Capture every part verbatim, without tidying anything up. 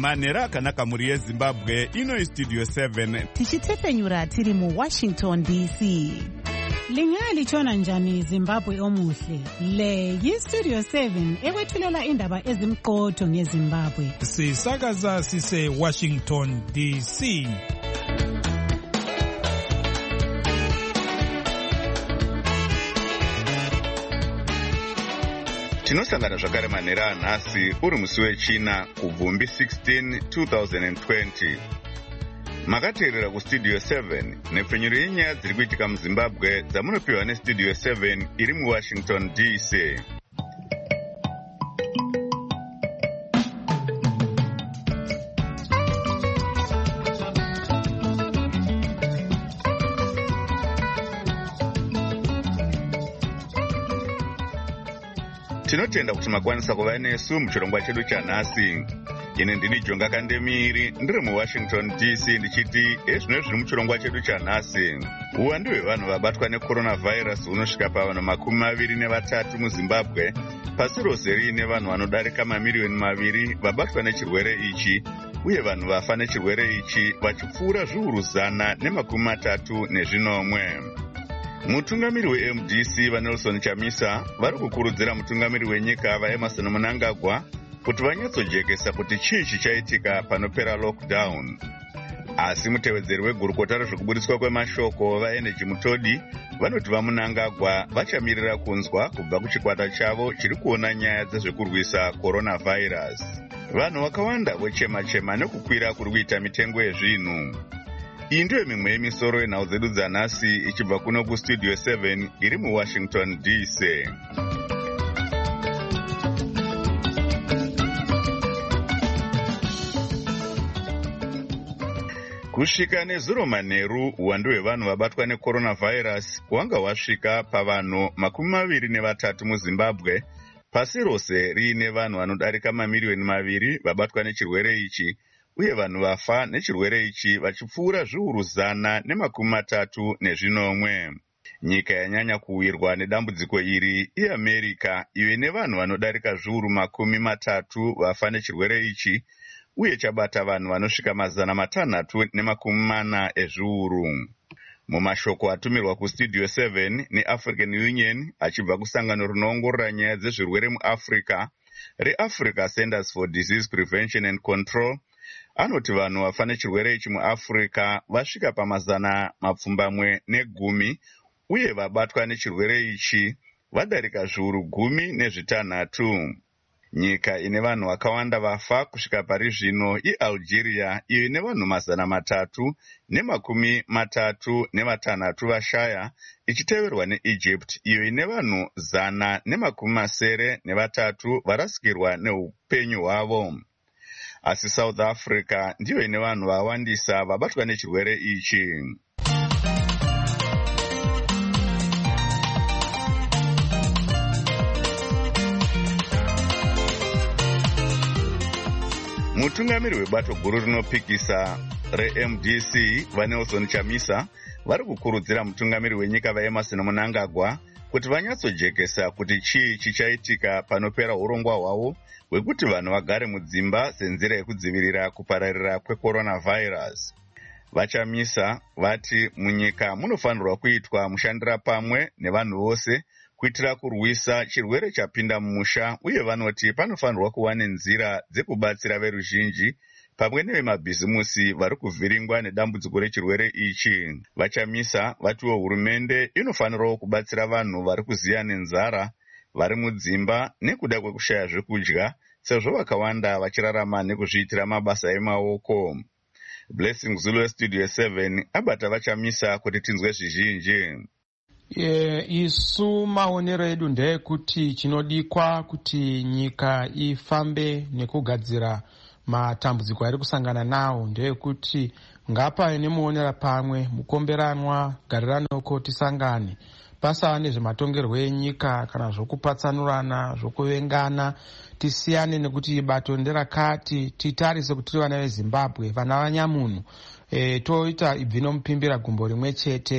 manhero akanaka mhuri yezimbabwe. Ino Studio seven tichitepfenyura tiri mu Washington D C. Lingalitshona njani Zimbabwe omuhle? Le yi-Studio seven ekwethulela indaba ezimqotho ngeZimbabwe. Sisakaza sise Washington D C. Tinosangana zvakare manhero anhasi uri musi wechina kubvumbi sixteen twenty twenty. Makateerera kustudio seven nepfenyuro yenyaya dziri kuitika muZimbabwe dzamunopiwa nestudio seven iri muWashington D C. Tinotenda kuti makwanisa kuva nesu muchirongwa chedu chanhasi. Ine ndini Jonga Kandemiri ndiri muWashington D C ndichiti ezvino zviri muchirongwa chedu chanhasi. Uwandu hwevanhu vabatwa necoronavirus unosvika pavanhu makumi maviri nevatatu muZimbabwe, pasi rose riine vanhu vanodarika mamiriyoni maviri vabatwa nechirwere ichi, uye vanhu vafa nechirwere ichi vachipfuura zviuru zana nemakumi matatu nezvinomwe. Mutungamiri we-M D C vaNelson Chamisa vari kukurudzira mutungamiri wenyika vaEmmerson Mnangagwa kuti vanyatsojekesa kuti chii chichaitika panopera lockdown. Asi mutevedzeri wegurukota rezvekubudiswa kwemashoko vaEnergy Mutodi vanoti vaMnangagwa vachamirira kunzwa kubva kuchikwata chavo chiri kuona nyaya dzezvekurwisa coronavirus. Vanhu vakawanda vochema-chema nekukwira kuri kuita mitengo yezvinhu. Iyi ndiyo mimwe yemisoro yenhau dzedu dzanhasi ichibva kuno kustudio seven iri muWashington D C. Kusvika nezuro manheru, uwandu hwevanhu vabatwa necoronavirus hwanga hwasvika pavanhu makumi maviri nevatatu muZimbabwe, pasi rose riine vanhu vanodarika mamiriyoni maviri vabatwa nechirwere ichi, uye vanhu vafa nechirwere ichi vachipfuura zviuru zana nemakumi matatu nezvinomwe. Nyika yanyanya kuwirwa nedambudziko iri iAmerica, iyo ine vanhu vanodarika zviuru makumi matatu vafa nechirwere ichi, uye chabata vanhu vanosvika mazana matanhatu nemakumi mana ezviuru. Mumashoko atumirwa kustudio seven neAfrican Union achibva kusangano rinoongorora nyaya dzezvirwere muAfrica, reAfrica Centers for Disease Prevention and Control, anoti vanhu vafa nechirwere ichi muAfrica vasvika pamazana mapfumbamwe negumi, uye vabatwa nechirwere ichi vadarika zviuru gumi nezvitanhatu. Nyika ine vanhu vakawanda vafa kusvika pari zvino iAlgeria, iyo ine vanhu mazana matatu nemakumi matatu nevatanhatu vashaya, ichiteverwa neEgypt, iyo ine vanhu zana nemakumi masere nevatatu varasikirwa neupenyu hwavo. Asi South Africa ndiyo ine vanhu vawandisa vabatwa nechirwere ichi. Mutungamiri webato guru rinopikisa reM D C vaNelson Chamisa vari kukurudzira mutungamiri wenyika vaEmmerson Mnangagwa kuti vanyatsojekesa kuti chii chichaitika panopera urongwa hwavo hwekuti vanhu vagare mudzimba senzira yekudzivirira kupararira kwecoronavirus. VaChamisa vati munyika munofanirwa kuitwa mushandira pamwe nevanhu vose kuitira kurwisa chirwere chapinda mumusha, uye vanoti panofanirwa kuva nenzira dzekubatsira veruzhinji pamwe nevemabhizimusi vari kuvhiringwa nedambudziko rechirwere ichi. VaChamisa vatiwo hurumende inofanirawo kubatsira vanhu vari kuziya nenzara, vari mudzimba nekuda kwekushaya zvekudya, sezvo vakawanda vachirarama nekuzviitira mabasa emaoko. Blessing Zulu Studio seven abata VaChamisa kuti tinzwe zvizhinji. E, isu maonero edu ndeyekuti chinodikwa kuti nyika ifambe nekugadzira matambudziko ari kusangana nawo ndeyekuti ngapa nemuonera pamwe mukomberanwa gariranoko tisangane, pasava nezvematongerwo enyika kana zvokupatsanurana zvokuvengana, tisiyane nekuti bato nderakati titarise kuti tiri vana veZimbabwe, vana vanyamunhu. E, toita ibvino mupimbira gumbo rimwe chete.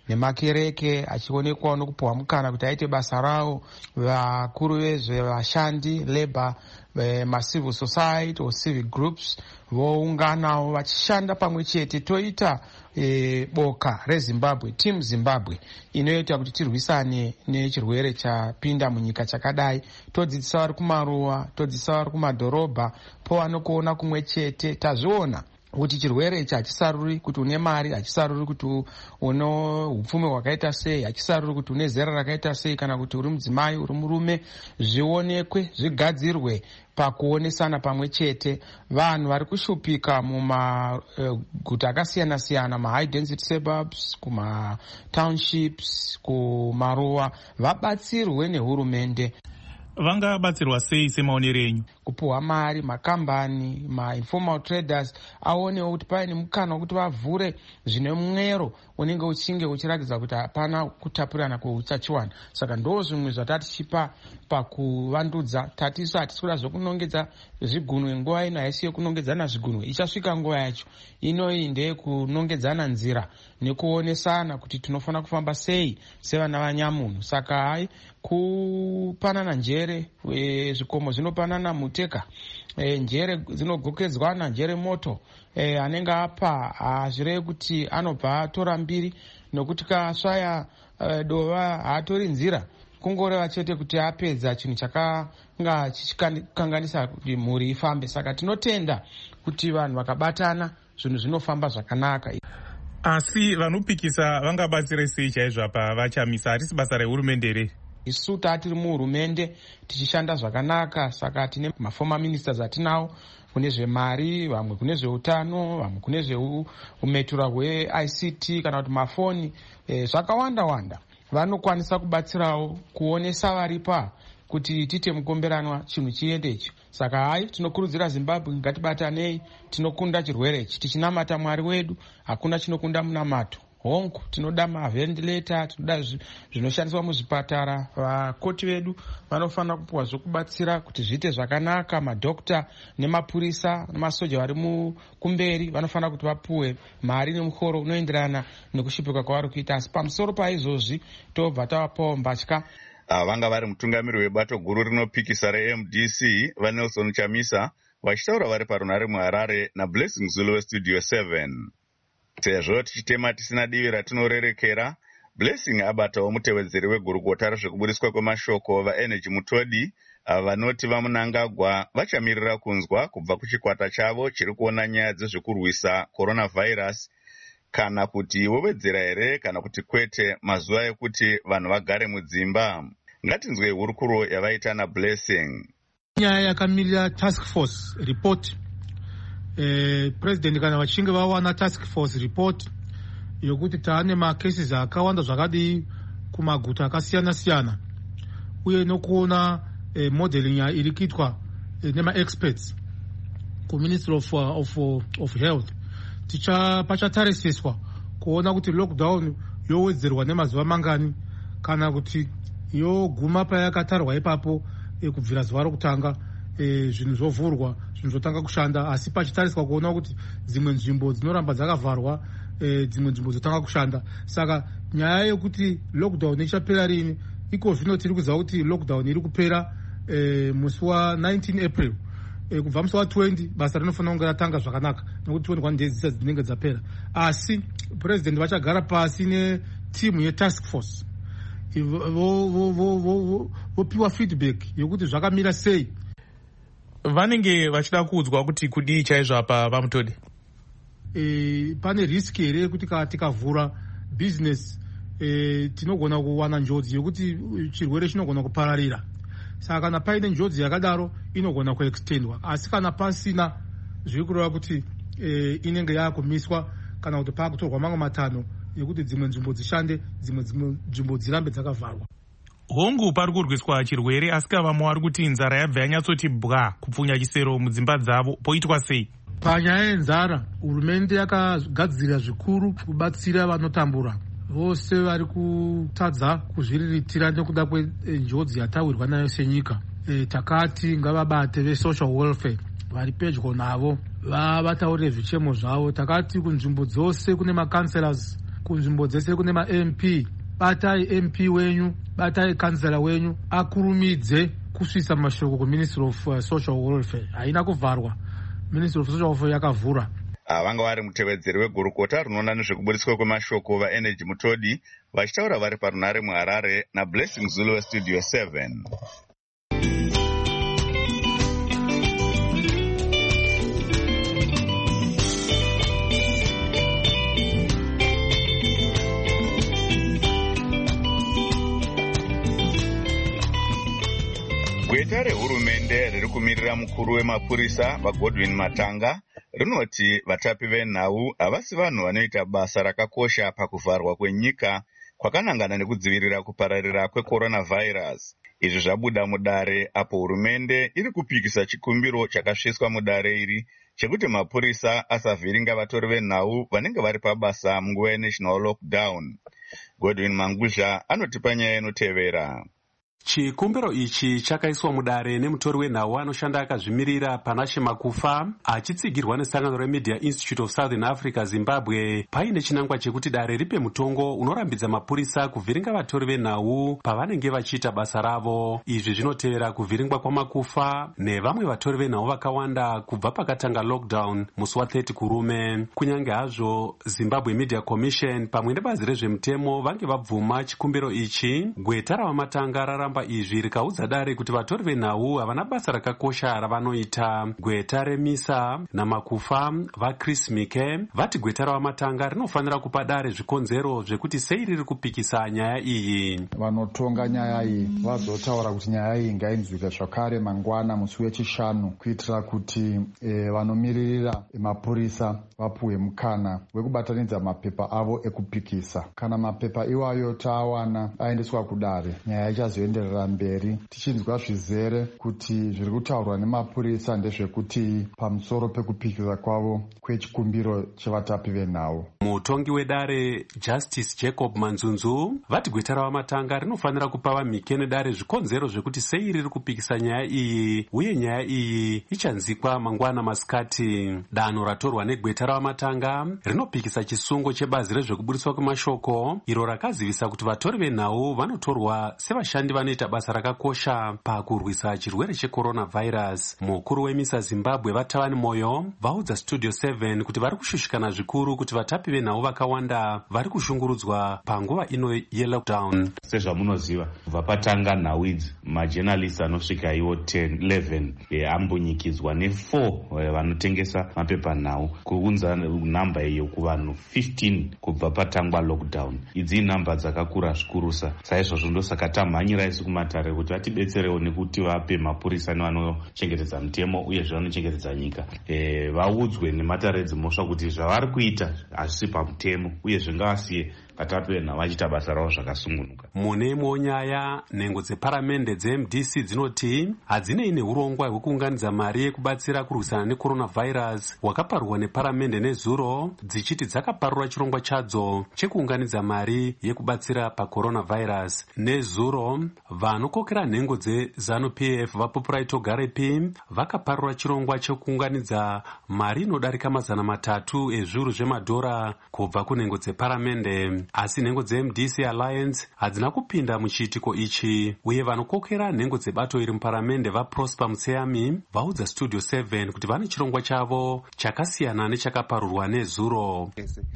nemakereke achionekwawo nokupuhwa mukana kuti aite basa rawo, vakuru vezvevashandi labor, macivil society or civic groups vounganawo vachishanda pamwe chete. Toita e, boka reZimbabwe, team Zimbabwe, inoita kuti tirwisane nechirwere chapinda munyika chakadai. Todzidzisa vari kumaruwa, todzidzisa vari kumadhorobha, povanokuona kumwe chete. Tazviona kuti chirwere ichi hachisaruri kuti une mari, hachisaruri kuti uno upfumi hwakaita sei, hachisaruri kuti une zera rakaita sei, kana kuti uri mudzimai, uri murume. Zvionekwe, zvigadzirwe pakuonesana pamwe chete. Vanhu vari kushupika mumaguta uh, akasiyana siyana, mahigh density suburbs, kuma townships, kumaruwa, vabatsirwe nehurumende. Vangabatsirwa sei semaonero enyu? Kupuhwa mari, makambani, ma-informal traders aonewo kuti paine mukana wekuti vavhure zvine mwero unenge uchinge uchiratidza kuti hapana kutapurana kweutachiwana. Saka ndo zvimwe zvatatichipa pakuvandudza. Tatisu hatisi kuda zvokunongedza zvigunwe nguva ino, haisi yokunongedzana zvigunwe. Ichasvika nguva yacho inoi ndeyekunongedzana nzira nekuonesana kuti tinofana kufamba sei sevana vanyamunhu. Saka hai kupanana njere, e, zvikomo zvinopanana muteka, e, njere dzinogokedzwana, njere moto, e, anenge apa hazvirei kuti anobva atora mbiri, nokuti kasvaya e, dova haatori nzira, kungoreva chete kuti apedza chinhu chakanga chichikanganisa kuti mhuri ifambe. Saka tinotenda kuti vanhu vakabatana zvinhu zvinofamba zvakanaka. Asi vanopikisa vangabatsire sei chaizvo apa vachamisa? Hatisi basa rehurumende here? Isu tatiri muhurumende tichishanda zvakanaka, saka tine mafoma ministers atinawo, kune zvemari, vamwe kune zveutano, vamwe kune zveumetura hwe-I C T kana kuti mafoni, e, zvakawanda wanda. Vanokwanisa kubatsirawo kuonesa varipa kuti tite mukomberanwa chinhu chiendechi. Saka hai tinokurudzira Zimbabwe, ngatibatanei, tinokunda chirwere ichi tichinamata Mwari wedu, hakuna chinokunda munamato. Hongu tinoda mavhentilator, tinoda zvinoshandiswa muzvipatara. Vakoti vedu vanofana kupuhwa zvokubatsira kuti zviite zvakanaka. Madhokta nemapurisa nemasoja vari mukumberi vanofana kuti vapuhwe mari nemuhoro unoenderana nekushupika kwavari kuita. Asi pamusoro paizvozvi tobva tavapawo mbatya. Vanga vari mutungamiri webato guru rinopikisa re-M D C vaNelson Chamisa vachitaura vari parunhare muHarare naBlessing Zulu weStudio seven. Sezvo tichitema tisina divi ratinorerekera, Blessing abatawo mutevedzeri wegurukota rezvekubudiswa kwemashoko vaEnergy Mutodi vanoti vaMunangagwa vachamirira kunzwa kubva kuchikwata chavo chiri kuona nyaya dzezvekurwisa coronavirus, kana kuti wowedzera here kana kuti kwete mazuva ekuti vanhu vagare mudzimba. Ngatinzwe hurukuro yavaita naBlessing. Nyaya yakamirira task force report. Eh, president kana vachinge vawana task force report yokuti taane macases akawanda zvakadii kumaguta akasiyana siyana, uye nokuona eh, modeling iri kuitwa eh, nema-experts kuministry of, uh, of, uh, of health, ticha pachatarisiswa kuona kuti lockdown yowedzerwa nemazuva mangani, kana kuti yoguma payakatarwa ipapo eh, kubvira zuva rokutanga eh, zvinhu zvovhurwa, zvinhu zvotanga kushanda. Asi pachitariswa kuona kuti dzimwe nzvimbo dzinoramba dzakavharwa, eh, dzimwe nzvimbo dzotanga kushanda. Saka nyaya yekuti lockdown ichapera rini, iko zvino tiri kuziva kuti lockdown iri kupera eh, musi wa19 April. E, kubva musi wa20 basa rinofanira kunge ratanga zvakanaka, nokuti twenty one days dzisati dzinenge dzapera. Asi president vachagara pasi netimu yetask force vopiwa feedback yokuti zvakamira sei. Vanenge vachida kuudzwa kuti kudii chaizvo apa vaMutodi? E, pane riski here kuti tikavhura business e, tinogona kuwana njodzi yokuti chirwere chinogona kupararira. Saka kana paine njodzi yakadaro inogona kuextendwa. Asi kana pasina, zviri kureva kuti e, inenge yakumiswa kana kuti pakutorwa mamwe matanho yekuti dzimwe nzvimbo dzishande, dzimwe nzvimbo dzirambe dzakavharwa. Hongu pari kurwiswa chirwere, asi vamwe vari kuti nzara yabva yanyatsoti bwa kupfunya chisero mudzimba dzavo, poitwa sei? Panyaya yenzara, hurumende yakagadzirira zvikuru kubatsira vanotambura vose vari kutadza kuzviriritira nekuda kwenjodzi yatawirwa nayo senyika. E, takati ngavabate vesocial welfare vari pedyo navo vataurire zvichemo zvavo. Takati kunzvimbo dzose kune macounselors kunzvimbo dzese kune ma-M P. Batai M P wenyu, batai kansela wenyu akurumidze kusvisa mashoko kuministry of uh, social welfare. Haina kuvharwa, ministry of social welfare yakavhura. Vanga vari mutevedzeri wegurukota rinoona nezvekubudiswa kwemashoko vaenergy Mutodi vachitaura vari parunare muHarare naBlessing Zulu weStudio seven. Gweta rehurumende riri kumirira mukuru wemapurisa vaGodwin Matanga rinoti vatapi venhau havasi vanhu vanoita basa rakakosha pakuvharwa kwenyika kwakanangana nekudzivirira kupararira kwecoronavirus. Izvi zvabuda mudare apo hurumende iri kupikisa chikumbiro chakasviswa mudare iri chekuti mapurisa asavhiringa vatori venhau vanenge vari pabasa munguva yenational lockdown. Godwin Manguzha anotipa nyaya inotevera. Chikumbiro ichi chakaiswa mudare nemutori wenhau anoshanda akazvimirira Panashe Makufa achitsigirwa nesangano reMedia Institute of Southern Africa Zimbabwe paine chinangwa chekuti dare ripe mutongo unorambidza mapurisa kuvhiringa vatori venhau pavanenge vachiita basa ravo. Izvi zvinotevera kuvhiringwa kwaMakufa nevamwe vatori venhau vakawanda kubva pakatanga lockdown musi wa-thirty kurume. Kunyange hazvo Zimbabwe Media Commission pamwe nebazi rezvemutemo vange vabvuma chikumbiro ichi, gweta ravamatanga raramba izvi rikaudza dare kuti vatori venhau havana basa rakakosha ravanoita. Gweta remisa naMakufa vaChris Mike vati gweta ravamatanga rinofanira kupa dare zvikonzero zvekuti sei riri kupikisa nyaya iyi. Vanotonga nyaya iyi vazotaura kuti nyaya iyi ngainzwike zvakare mangwana musi wechishanu kuitira kuti e, vanomiririra mapurisa vapuwe mukana wekubatanidza mapepa avo ekupikisa. Kana mapepa iwayo taawana aendeswa kudare, nyaya ichazoenderera mberi tichinzwa zvizere kuti zviri kutaurwa nemapurisa ndezvekuti pamusoro pekupikisa kwavo kwechikumbiro chevatapi venhau. Mutongi wedare Justice Jacob Manzunzu vati gweta ravamatanga rinofanira kupa vaMike nedare zvikonzero zvekuti sei riri kupikisa nyaya iyi uye nyaya iyi ichanzikwa mangwana masikati. Danho ratorwa negweta ravamatanga rinopikisa chisungo chebazi rezvekubudiswa kwemashoko iro rakazivisa kuti vatori venhau vanotorwa sevashandi vanoita basa rakakosha pakurwisa chirwere checoronavirus. Mukuru wemisa Zimbabwe vaTavani Moyo vaudza Studio seven kuti vari kushushikana zvikuru kuti vatapi venhau vakawanda vari kushungurudzwa panguva ino yelockdown. Sezvamunoziva kubva patanga nhau idzi majournalists anosvika iwo ten eleven e, ambunyikidzwa ne-four e, vanotengesa mapepa nhau kuunza namba iyo kuvanhu fifteen kubva patangwa lockdown. Idzi namba dzakakura zvikurusa. Saizvozvo ndosaka tamhanyira isu kumatare kuti vatibetserewo nekuti vape mapurisa nevanochengetedza mutemo uye zvavanochengetedza nyika e, vaudzwe nematare dzimhosva kuti zvavari kuita hazvisi pamutemo uye zvingavasiye vatapi venhau vachiita basa ravo zvakasungunuka. Mune imwewo nyaya, nhengo dzeparamende dzeM D C dzinoti hadzinei neurongwa hwekuunganidza mari yekubatsira kurwisana necoronavirus hwakaparurwa neparamende nezuro, dzichiti dzakaparura chirongwa chadzo chekuunganidza mari yekubatsira pacoronavirus. Nezuro vanokokera nhengo dzeZanu-P F vaPopuraito Garepi vakaparura chirongwa chekuunganidza mari inodarika mazana matatu ezviuru zvemadhora kubva kunhengo dzeparamende. Asi nhengo dzeM D C Alliance hadzina kupinda muchiitiko ichi, uye vanokokera nhengo dzebato iri muparamende vaProsper Mutseyami vaudza Studio seven kuti vane chirongwa chavo chakasiyana nechakaparurwa nezuro.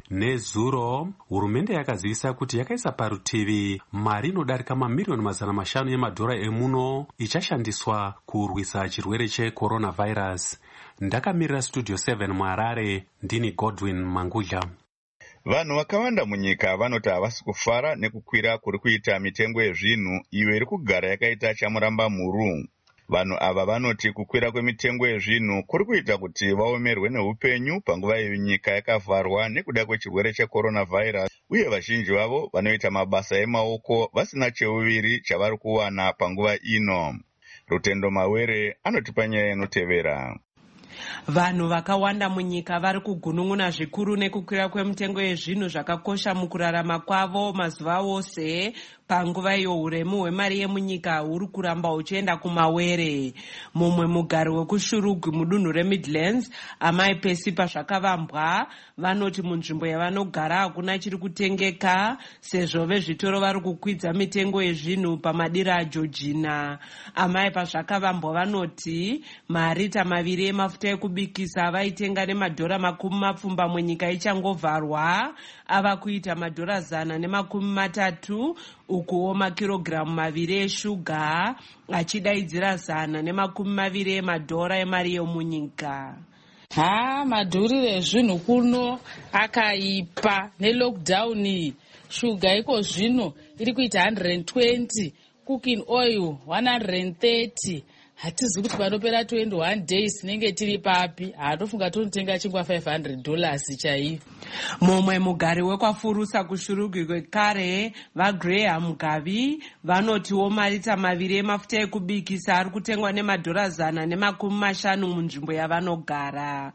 Nezuro hurumende yakazivisa kuti yakaisa parutivi mari inodarika mamiriyoni mazana mashanu emadhora emuno ichashandiswa kurwisa chirwere checoronavirus. Ndakamirira Studio seven muHarare, ndini Godwin Manguzha. Vanhu vakawanda munyika vanoti havasi kufara nekukwira kuri kuita mitengo yezvinhu iyo iri kugara yakaita chamuramba mhuru. Vanhu ava vanoti kukwira kwemitengo yezvinhu kuri kuita kuti vaomerwe neupenyu panguva iyo nyika yakavharwa nekuda kwechirwere checoronavirus, uye vazhinji vavo vanoita mabasa emaoko vasina cheuviri chavari kuwana panguva ino. Rutendo Mawere anotipa nyaya inotevera. Vanhu vakawanda munyika vari kugunun'una zvikuru nekukwira kwemitengo yezvinhu zvakakosha mukurarama kwavo mazuva ose, panguva iyo uremu hwemari yemunyika huri kuramba huchienda kumawere. Mumwe mugari wekushurugwi mudunhu reMidlands, amai Pesipa zvakavambwa, vanoti munzvimbo yavanogara hakuna chiri kutengeka sezvo vezvitoro vari kukwidza mitengo yezvinhu pamadira aJoργina. Amai pazvakavambwa vanoti marita maviri emafuta ekubikisa vaitenga nemadhora makumi mapfumbamwe nyika ichangovharwa ava kuita madhora zana nemakumi matatu, ukuwo makirogiramu maviri eshuga achidaidzira zana nemakumi maviri emadhora emari yomunyika. Ha, madhurire ezvinhu kuno akaipa nelockdown iyi. Shuga iko zvino iri kuita one hundred twenty, cooking oil one hundred thirty. Hatizi kuti panopera twenty-one days tinenge tiri papi. Hatofunga tonotenga chingwa five hundred dollars chaivo. Mumwe mugari wekwafurusa kushurugwi kwekare vaGraham Gavi vanotiwo marita maviri emafuta ekubikisa ari kutengwa nemadhora zana nemakumi mashanu munzvimbo yavanogara.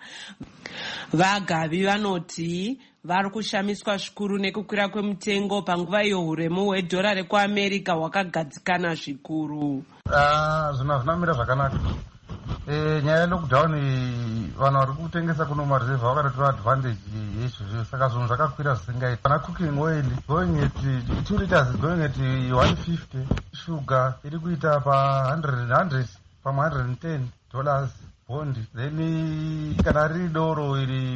VaGavi vanoti vari kushamiswa zvikuru nekukwira kwemutengo panguva iyo huremu hwedhora rekuAmerica hwakagadzikana zvikuru. Ah, zvino zvinamira zvakanaka. Eh, nyaya yelockdown vanhu vari kutengesa kuno mareserve vakatotora advantage yezvo, saka zvinhu zvakakwira zvisingaiti. Pana cooking oil going at two liters going at one fifty, sugar iri kuita pa one hundred pamwe one hundred ten dollars bondi. Then kana riri doro iri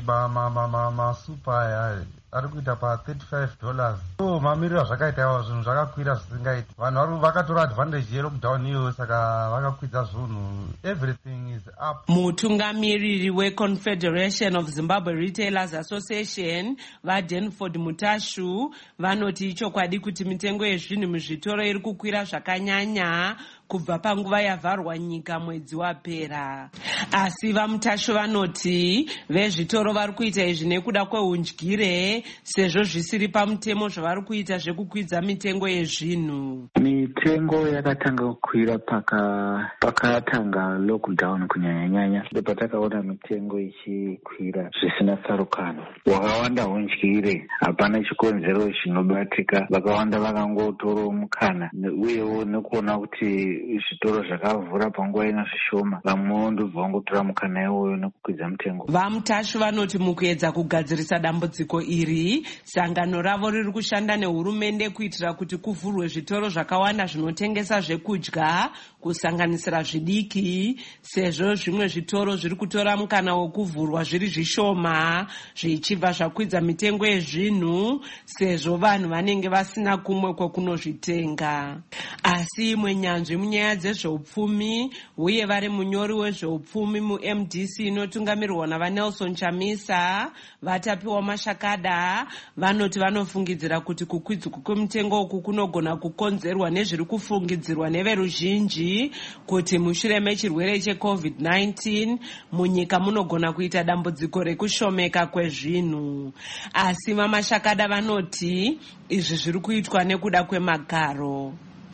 masupa aya ari kuita pa thirty-five dollars. So mamiriro zvakaita iwa zvinhu zvakakwira zvisingaiti. Vanhu vakatora advantage yelockdown iyo saka vakakwidza zvinhu. Everything is up. Mutungamiriri weConfederation of Zimbabwe Retailers Association vaDanford Mutashu vanoti ichokwadi kuti mitengo yezvinhu muzvitoro iri kukwira zvakanyanya kubva panguva yavharwa nyika mwedzi wapera. Asi vaMutashu vanoti vezvitoro vari kuita izvi nekuda kweundyire sezvo zvisiri pamutemo zvavari kuita zvekukwidza mitengo yezvinhu. Mitengo yakatanga kukwira paka pakatanga lockdown kunyanya-nyanya. Ndopatakaona mitengo ichikwira zvisina tsarukano. Wakawanda undyire, hapana chikonzero chinobatika. Vakawanda vakangotora mukana uyewo nekuona kuti zvitoro zvakavhura panguva ino zvishoma, vamwewo ndobva vangotora mukana iwoyo nekukwidza mutengo. VaMutashu vanoti mukuedza kugadzirisa dambudziko iri, sangano ravo riri kushanda nehurumende kuitira kuti kuvhurwe zvitoro zvakawanda zvinotengesa zvekudya kusanganisira zvidiki, sezvo zvimwe zvitoro zviri kutora mukana wokuvhurwa zviri zvishoma zvichibva zvakwidza mitengo yezvinhu sezvo vanhu vanenge vasina kumwe kwekunozvitenga. Asi imwe nyanzvi munyaya dzezveupfumi uye vari munyori wezveupfumi muM D C inotungamirirwa navaNelson Chamisa vatapiwa Mashakada vanoti vanofungidzira kuti kukwidzwa kwemutengo uku kunogona kukonzerwa nezviri kufungidzirwa neveruzhinji kuti mushure mechirwere cheCovid nineteen munyika munogona kuita dambudziko rekushomeka kwezvinhu. Asi vaMashakada vanoti izvi zviri kuitwa nekuda kwemagaro.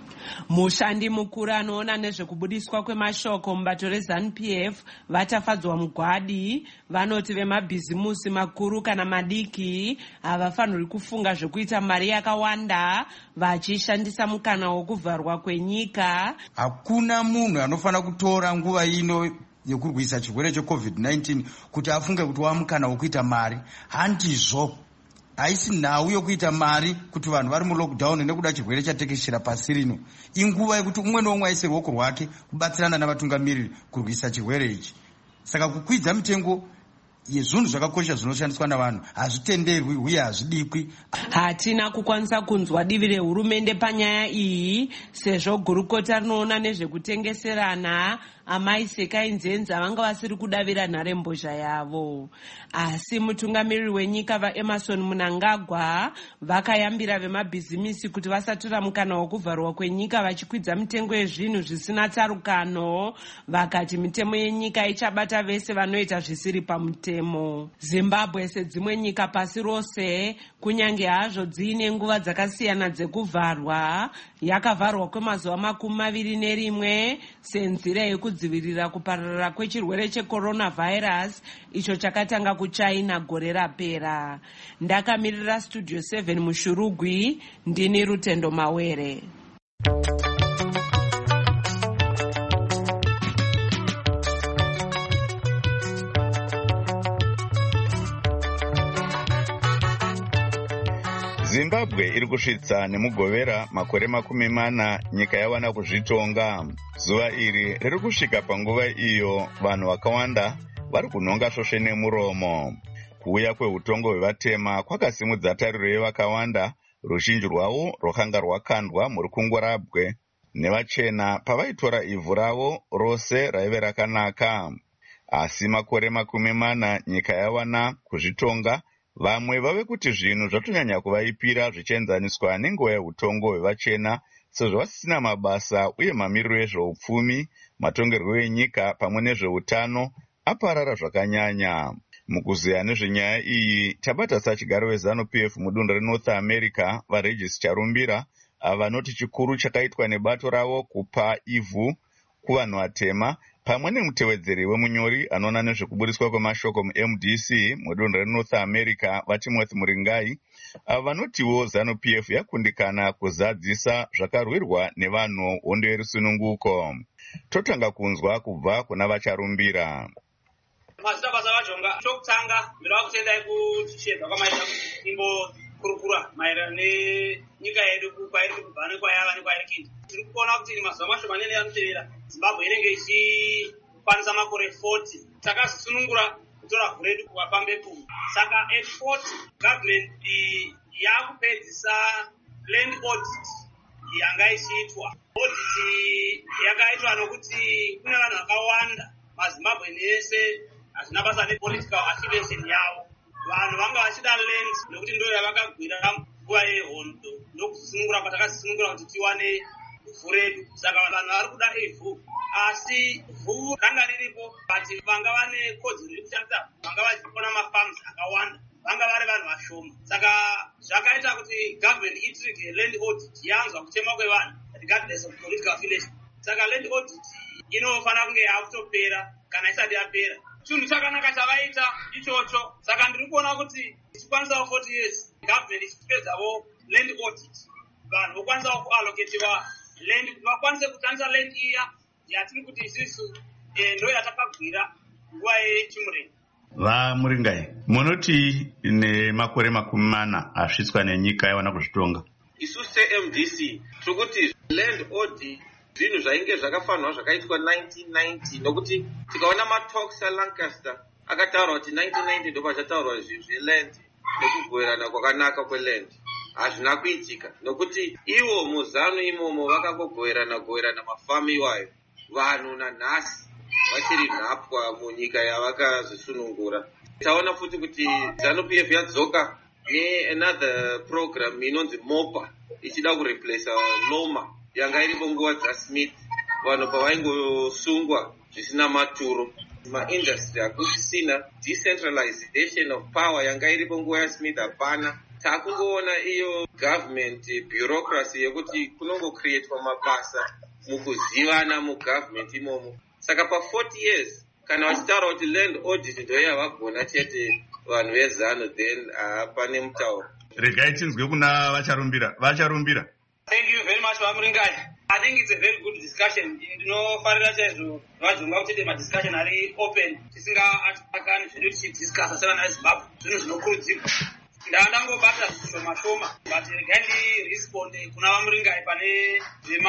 Mushandi mukuru anoona nezvekubudiswa kwemashoko mubato reZANU P F vatafadzwa mugwadi vanoti vemabhizimusi makuru kana madiki havafaniri kufunga zvekuita mari yakawanda vachishandisa mukana wokuvharwa kwenyika. Hakuna munhu anofanira kutora nguva ino yekurwisa chirwere cheCovid nineteen kuti afunge kuti wamukana wokuita mari. Handizvo. Haisi nhau yokuita mari kuti vanhu vari mulockdown nekuda chirwere chatekeshera pasi rino. Inguva yekuti umwe noumwe aise ruoko rwake kubatsirana navatungamiriri kurwisa chirwere ichi. Saka kukwidza mitengo yezvinhu zvakakosha zvinoshandiswa navanhu hazvitenderwi uye hazvidikwi. Hatina kukwanisa kunzwa divi rehurumende panyaya iyi sezvo gurukota rinoona nezvekutengeserana amai Sekai Nzenza vanga vasiri kudavira nharembozha yavo. Asi mutungamiriri wenyika vaEmerson Mnangagwa vakayambira vemabhizimisi kuti vasatora mukana wokuvharwa kwenyika vachikwidza mitengo yezvinhu zvisina tsarukano, vakati mitemo yenyika ichabata vese vanoita zvisiri pamutemo. Zimbabwe sedzimwe nyika pasi rose Kunyange hazvo dziine nguva dzakasiyana dzekuvharwa, yakavharwa kwemazuva makumi maviri nerimwe senzira yekudzivirira kupararira kwechirwere cheCoronavirus icho chakatanga kuChina gore rapera. Ndakamirira Studio seven muShurugwi, ndini Rutendo Mawere. Zimbabwe iri kusvitsa nemugovera makore makumi mana nyika yawana kuzvitonga. Zuva iri riri kusvika panguva iyo vanhu vakawanda vari kunhonga svosve nemuromo. Kuuya kweutongo hwevatema kwakasimudza tariro yevakawanda, ruzhinji rwavo rwakanga rwakandwa murukungorabwe nevachena pavaitora ivhu ravo rose raive rakanaka. Asi makore makumi mana nyika yawana kuzvitonga, vamwe vave kuti zvinhu zvatonyanya kuvaipira zvichienzaniswa nenguva yeutongo hwevachena, sezvo vasisina mabasa uye mamiriro ezveupfumi, matongerwo enyika pamwe nezveutano aparara zvakanyanya. Mukuziya nezvenyaya iyi tabata sachigaro weZanu-P F mudunhu reNorth America vaRegis Charumbira, vanoti chikuru chakaitwa nebato ravo kupa ivhu kuvanhu vatema, pamwe nemutevedzeri wemunyori anoona nezvekubudiswa kwemashoko mu-M D C mudunhu reNorth America vaTimothy Muringai, vanotiwo Zanu-P F yakundikana kuzadzisa zvakarwirwa nevanhu hondo yerusununguko. Totanga kunzwa kubva kuna vaCharumbira. Mazita basa vajonga chokutanga mira kutendai kuti chedza kwamaita kuti imbo kurukura maererano nenyika yedu kwairi kubva nekwayava nekwairi kinda. Tiri kuona kuti mazuva mashomanene anotevera Zimbabwe inenge ichikwanisa makore forty. Takasunungura kutora vhu redu kuvafambe pfumo. Saka at forty government yakupedzisa land audit yanga ichiitwa. Audit yakaitwa nokuti kune vanhu vakawanda maZimbabwe nese hazvina basa nepolitical affiliation yavo. Vanhu vanga vachida land nokuti ndo yavakagwira nguva yehondo, ndokusunungura kwatakasisunungura kuti tiwane vhu redu. Saka vanhu vari kuda ivhu, asi vhu ranga riripo but vanga vane kodzero yekushandisa, vanga vachipona mafarms akawanda, vanga vari vanhu vashoma. Saka zvakaita kuti government itrige land audit yanzwa kuchema kwevanhu regardless of political affiliation. Saka land audit inofanira kunge yakutopera kana isati yapera. Chinhu chakanaka chavaita ichocho. Saka ndiri kuona kuti ichikwanisawo forty years government ichipedzawo land audit, vanhu vokwanisawo kuallocatiwa land kuti vakwanise kutandisa land iya yatiri kuti isusu ndo yatakagwira nguva yechimurenge. VaMuringai, munoti nemakore makumi mana asvitswa nenyika yawana kuzvitonga. Isusu se-M D C tiri kuti land audit zvinhu zvainge zvakafanirwa zvakaitwa nineteen ninety, nokuti tikaona matalks aLancaster akataura kuti nineteen ninety ndo pachataurwa zvinhu zveland nekugoverana kwakanaka kweland. Hazvina kuitika nokuti ivo muzanu imomo vakangogoverana goverana mafamu iwayo. Vanhu nanhasi vachiri nhapwa munyika yavakazosunungura. Taona futi kuti Zanu-P F yadzoka neanother program inonzi MOPA ichida kureplace Noma yanga iripo nguva dzaSmith, vanhu pavaingosungwa zvisina maturo. Maindustry hakusisina, decentralization of power yanga iripo nguva yaSmith hapana. Takungoona iyo government bureaucracy yekuti kunongocreatwa mabasa mukuzivana mugovernment imomo. Saka pa forty years kana vachitaura kuti land audit ndo yavagona chete vanhu vezano, then hapane mutauro. Regai tinzwe kuna vaCharumbira. VaCharumbira. Thank you very much, Vamuringai. I think it's a very good discussion. Ndinofarira chaizvo vadzonga kuti ma discussion ari open, tisingatakani zvino tichidiscussa sevana veZimbabwe, zvinhu zvinokurudzirwa. Ndandangobata zvishoma shoma but regai ndiresponde kuna Vamuringai pane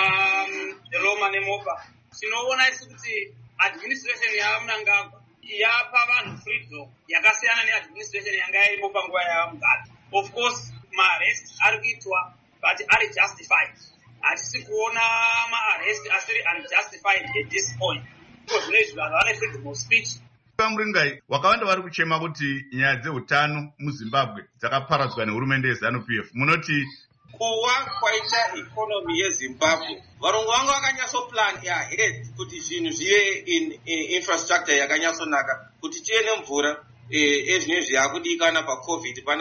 zvemaroma neMOPA. Tinoona isi kuti administration yaMnangagwa yapa vanhu freedom yakasiyana neadministration yanga iripo panguva yaMugabe. Of course maarrest ari kuitwa but are justified. Hatisi kuona maarrest asiri unjustified at this point. Because zvinoizvi vanhu vane freedom of speech. Vamuringai, wakawanda vari kuchema kuti nyaya dzeutano muZimbabwe dzakaparadzwa nehurumende yeZanu-P F. Munoti kuwa kwaita ikonomi yeZimbabwe, varongo vanga vakanyatsoplan ahead kuti zvinhu zvive in, in infrastructure yakanyatsonaka, kuti tive nemvura ezvinezvi yakudikana paCovid panapa,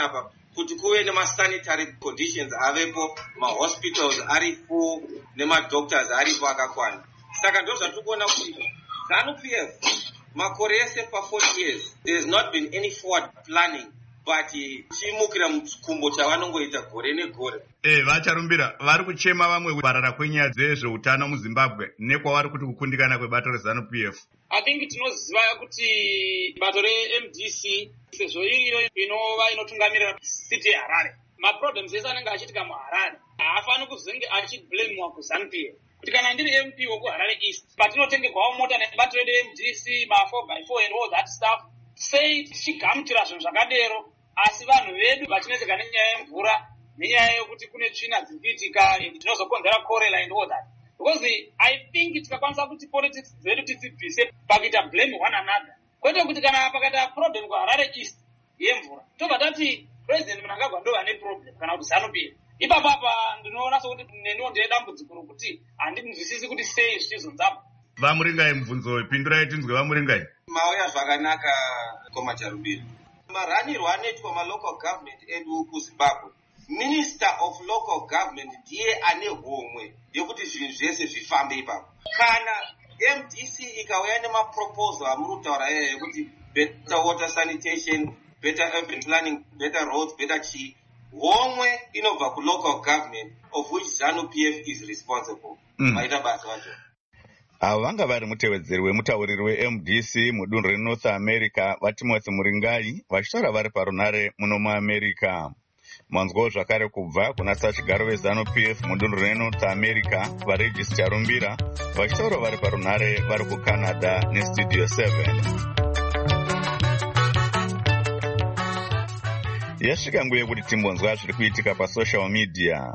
kuti kuve nemasanitary conditions avepo, mahospitals aripo nemadoctors aripo akakwana. Saka ndo zvatiri kuona kuti ZANU-P F makore ese pa forty years there has not been any forward planning, but chimukira muchikumbo chavanongoita gore negore. Eh, vacharumbira vari kuchema vamwe kuparara kwenyaya dzezveutano muZimbabwe nekwavari kuti kukundikana kwebato reZANU-P F. I think tinoziva kuti bato re-M D C sezvo iriyo inova inotungamirira city yeHarare, maproblems ese anenge achiitika muHarare haafani kuzenge achiblamewa kuZANU-P F. Kuti kana ndiri M P wokuHarare East patinotengerwawo mota nebato re-M D C ma four by four and all that stuff, sei tichigamuchira zvinhu zvakadero asi vanhu vedu vachineseka nenyaya yemvura nenyaya yokuti kune tsvina dzirikiitika zvinozokonzera cholera and all that. Because I think tikakwanisa kuti politics dzedu tidzibvise pakuita blame one another, kwete kuti kana pakaita problem kuHarare East yemvura tobva tati president Mnangagwa ndo vane problem kana kuti ZANU-P F. Ipapo apa ndinoona sokuti neniwo ndine dambudziko rokuti handinzwisisi kuti sei zvichizonzapo. Vamuringai mubvunzo pindurai tinzwe Vamuringai. Mauya zvakanaka Koma Charumbira. Maranirwo anoitwa malocal government edu kuZimbabwe, Minister of Local Government ndiye ane homwe yekuti zvinhu zvese zvifambe ipapo. Kana M D C ikauya nemaproposal amurutaura iye yekuti better water sanitation, better urban planning, better roads, better chi, homwe inobva kulocal government of which ZANU-P F is responsible. Maita basa vacho. Avo vanga vari mutevedzeri wemutauriri we-M D C mudunhu reNorth America vaTimothy Muringai vachitaura vari parunare muno muAmerica. Manzwawo zvakare kubva kuna sachigaro veZANU-P F mudunhu reNorth America vaRegis Charumbira vachitaura vari parunare vari kuCanada neStudio seven. Yasvika nguva yekuti timbonzwa zviri kuitika pasocial media.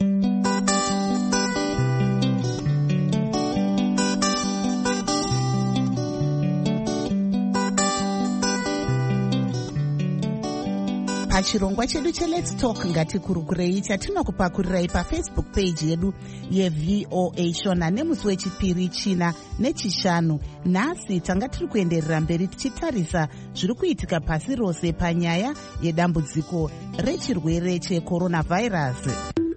Pachirongwa chedu cheLet's Talk ngatikurukurei chatinokupakurirai pafacebook page yedu yeV O A Shona nemusi wechipiri, china nechishanu. Nhasi tanga tiri kuenderera mberi tichitarisa zviri kuitika pasi rose panyaya yedambudziko rechirwere checoronavirus.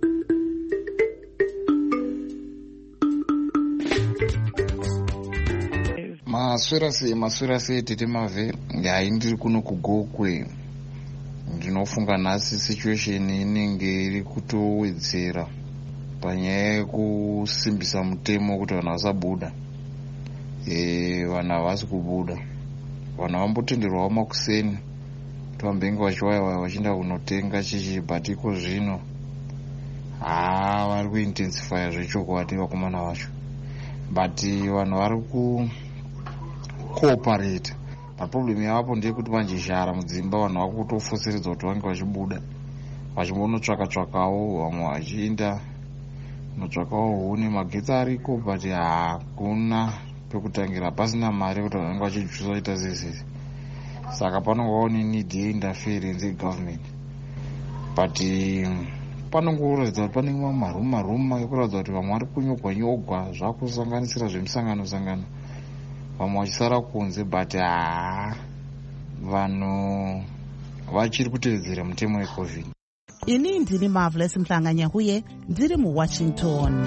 Maswera sei maswera sei tete mavhe ngai ndiri kuno kugokwe. Ndinofunga nhasi situation inenge iri kutowedzera panyaya yekusimbisa mutemo kuti vanhu vasabuda. E, vanhu havasi kubuda. Vanhu vambotenderwawo makuseni kuti vambenge vachiwaya vachienda kunotenga chichi, but iko zvino haa vari kuintensifya zvechokwadi vakomana vacho, but vanhu vari kucooperate. Maproblem yavapo ndeyekuti manje zhara mudzimba vanhu vakutofoseredza kuti vange vachibuda vachimbonotsvaka tsvakawo, vamwe vachienda kunotsvakawo huni. Magetsi ariko but hakuna pekutangira, pasina mari kuti vanenge vachijusa vaita zezezi. Saka panongovawo nenid yeinterference yegovernment, but panongoratidza kuti pane maruma maruma ekuratidza kuti vamwe vari kunyogwa nyogwa zvakusanganisira zvemisangano sangano, vamwe vachisara kunze, but haa vanhu vachiri kutevedzera mutemo weCovid. Ini ndini Marvelous Mhlanganyahuye ndiri muWashington.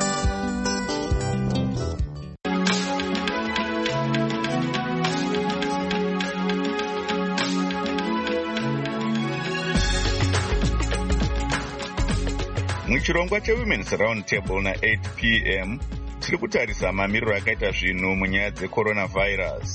Muchirongwa cheWomen's Round Table na eight p m tiri kutarisa mamiriro akaita zvinhu munyaya dzecoronavirus.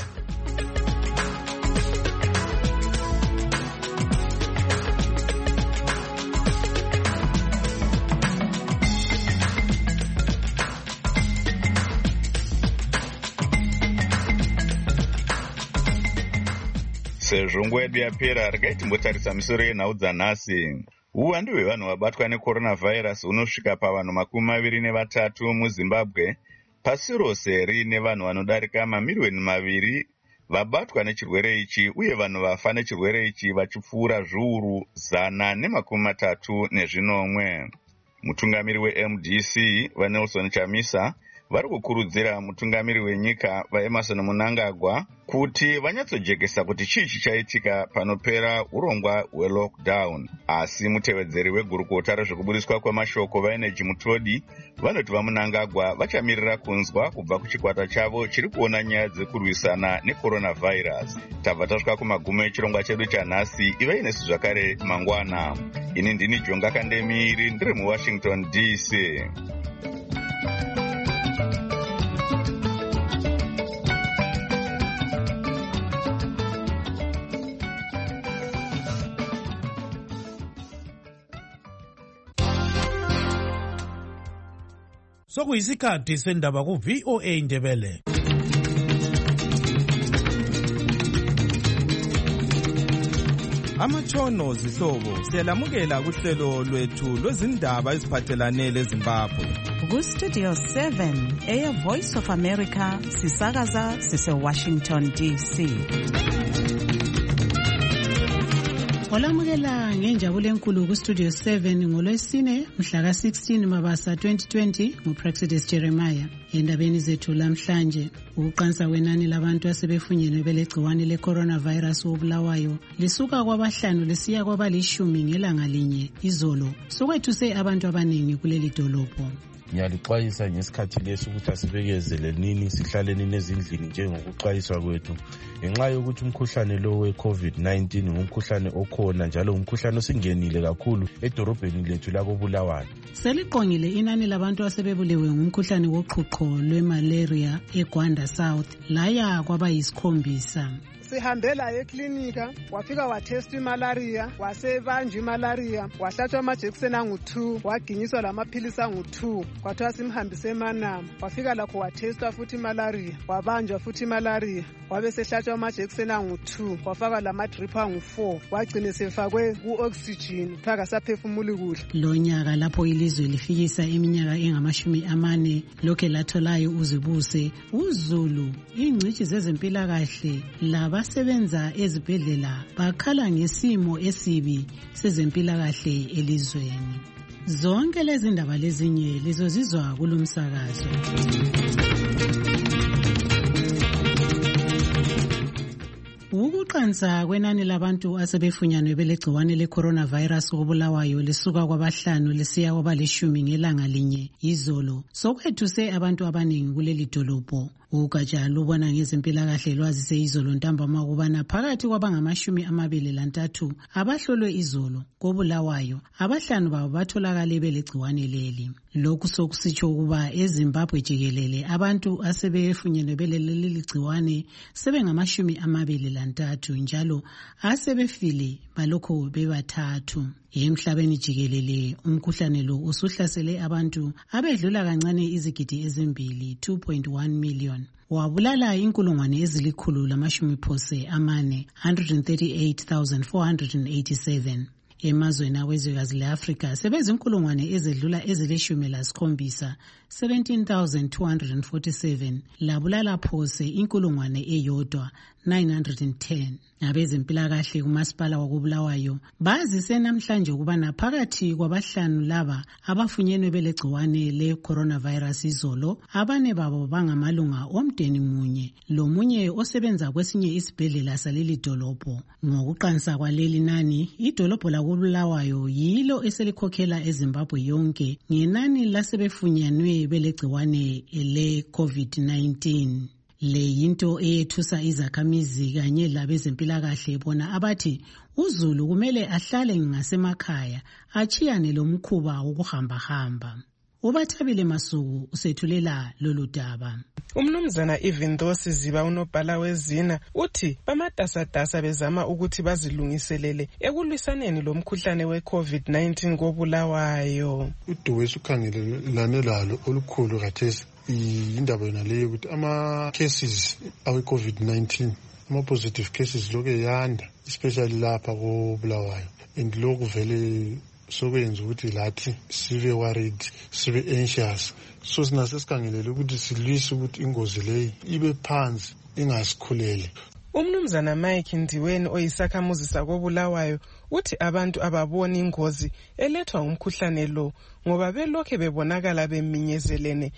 Sezvo nguva yedu yapera, regai timbotarisa misoro yenhau dzanhasi. Uwandu hwevanhu vabatwa necoronavirus hunosvika pavanhu makumi maviri nevatatu muZimbabwe, pasi rose riine vanhu vanodarika mamiriyoni maviri vabatwa nechirwere ichi, uye vanhu vafa nechirwere ichi vachipfuura zviuru zana nemakumi matatu nezvinomwe. Mutungamiri weM D C vaNelson Chamisa vari kukurudzira mutungamiri wenyika vaemerson Mnangagwa kuti vanyatsojekesa kuti chii chichaitika panopera urongwa hwelockdown. Asi mutevedzeri wegurukota rezvekubudiswa kwemashoko vaeneji Mutodi vanoti vaMnangagwa vachamirira kunzwa kubva kuchikwata chavo chiri kuona nyaya dzekurwisana necoronavirus. Tabva tasvika kumagumo echirongwa chedu chanhasi. Ivai nesu zvakare mangwana. Ini ndini Jonga Kandemiri ndiri muWashington D C. Sokuyisikhathi sendaba ku V O A Ndebele. Amatshono zihlobo siyalamukela kuhlelo lwethu lwezindaba eziphathelane leZimbabwe. Ku Studio seven eya Voice of America sisakaza sise Washington D C. Olamukela ngenjabulo enkulu ku Studio seven ngolwesine mhla ka sixteen Mabasa twenty twenty nguPraxidis Jeremiah. Endabeni zethu lamhlanje ukuqansa kwenani labantu asebefunyenwe belegciwane le-coronavirus wobulawayo lisuka kwabahlanu lisiya kwabalishumi ngelanga linye izolo sokwethuse abantu abaningi kuleli dolobho. Ngiyalixwayisa ngesikhathi lesi ukuthi asibekezeleleni sihlaleni ezindlini njengokuxwayiswa kwethu ngenxa yokuthi umkhuhlane lo we-COVID nineteen ngumkhuhlane okhona njalo umkhuhlane osingenile kakhulu edorobheni lethu lakobulawayo. Seliqongile inani labantu asebebulewe ngumkhuhlane woqhuqho lwe-malaria eGwanda South laya kwaba yisikhombisa. Sihambela eklinika wafika wathesta imalaria wasebanja imalaria wahlatshwa amajekiseni angu-two waginyiswa lamaphilisi angu-two kwathiwa simhambise eManama wafika lakho wathesta futhi imalaria wabanjwa futhi imalaria wabe sehlatshwa amajekiseni angu-two wafaka lamadrip angu-four wagcine sefakwe ku-oxygen phaka saphefumuli kuhle. Lo nyaka lapho ilizwe lifikisa iminyaka engamashumi amane lokhe latholayo uzibuse uZulu ingcitshi zezempilakahle laba abasebenza ezibhedlela bakhala ngesimo esibi sezempilakahle elizweni. Zonke lezi ndaba lezinye lizozizwa kulumsakazo. Ukuqansa kwenani labantu asebefunyanwe belegciwane le-coronavirus obulawayo lisuka kwabahlanu lisiya kwabalishumi ngelanga linye izolo sokwethuse abantu abaningi kuleli dolobho. Ugatsha lubona ngezempilakahle lwazise izolo ntambama ukubana phakathi kwabangamashumi amabili lantathu abahlolwe izolo kobulawayo abahlanu babo batholakale belegciwane leli. Lokhu sokusitsho ukuba eZimbabwe jikelele abantu asebefunyenwe beleli ligciwane sebengamashumi amabili lantathu njalo asebefile balokho bebathathu. Emhlabeni jikelele umkhuhlane lo usuhlasele abantu abedlula kancane izigidi ezimbili two point one million. Wabulala inkulungwane ezilikhulu lamashumi phose amane one hundred thirty-eight thousand four hundred eighty-seven. Emazweni awezwekazi le-Afrika sebezinkulungwane ezedlula ezilishumi lasikhombisa seventeen thousand two hundred forty-seven labulala phose inkulungwane eyodwa nine hundred ten. Abezempilakahle kumasipala wakobulawayo bazise namhlanje ukubana phakathi kwabahlanu laba abafunyenwe belegciwane le-coronavirus izolo abane babo bangamalunga omdeni munye lomunye osebenza kwesinye isibhedlela saleli dolobho. Ngokuqansa kwaleli nani idolobho lakobulawayo yilo eselikhokhela eZimbabwe yonke ngenani lasebefunyanwe belegciwane le-COVID nineteen. Le yinto eyethusa izakhamizi kanye labezempilakahle bona abathi uZulu kumele ahlale ngasemakhaya achiyane lomkhuba wokuhamba-hamba. Ubathabile Masuku usethulela lolu daba. Umnumzana even though siziba unobhala wezina uthi bamatasatasa bezama ukuthi bazilungiselele ekulwisaneni lomkhuhlane we-COVID nineteen kobulawayo. Uduwesi ukhangelelane lalo olukhulu kathesi indaba yona leyo ukuthi ama-cases awe-COVID nineteen ama-positive cases lokhu yanda especially lapha kobulawayo and lokhu vele sokwenza ukuthi lathi sibe worried sibe anxious so sinase sikhangelele ukuthi silwise ukuthi ingozi leyi ibe phansi ingasikhulele. Umnumzana Mike Ndiweni oyisakhamuzi sakobulawayo uthi abantu ababoni ingozi elethwa umkhuhlane lo ngoba belokhe bebonakala beminyezelene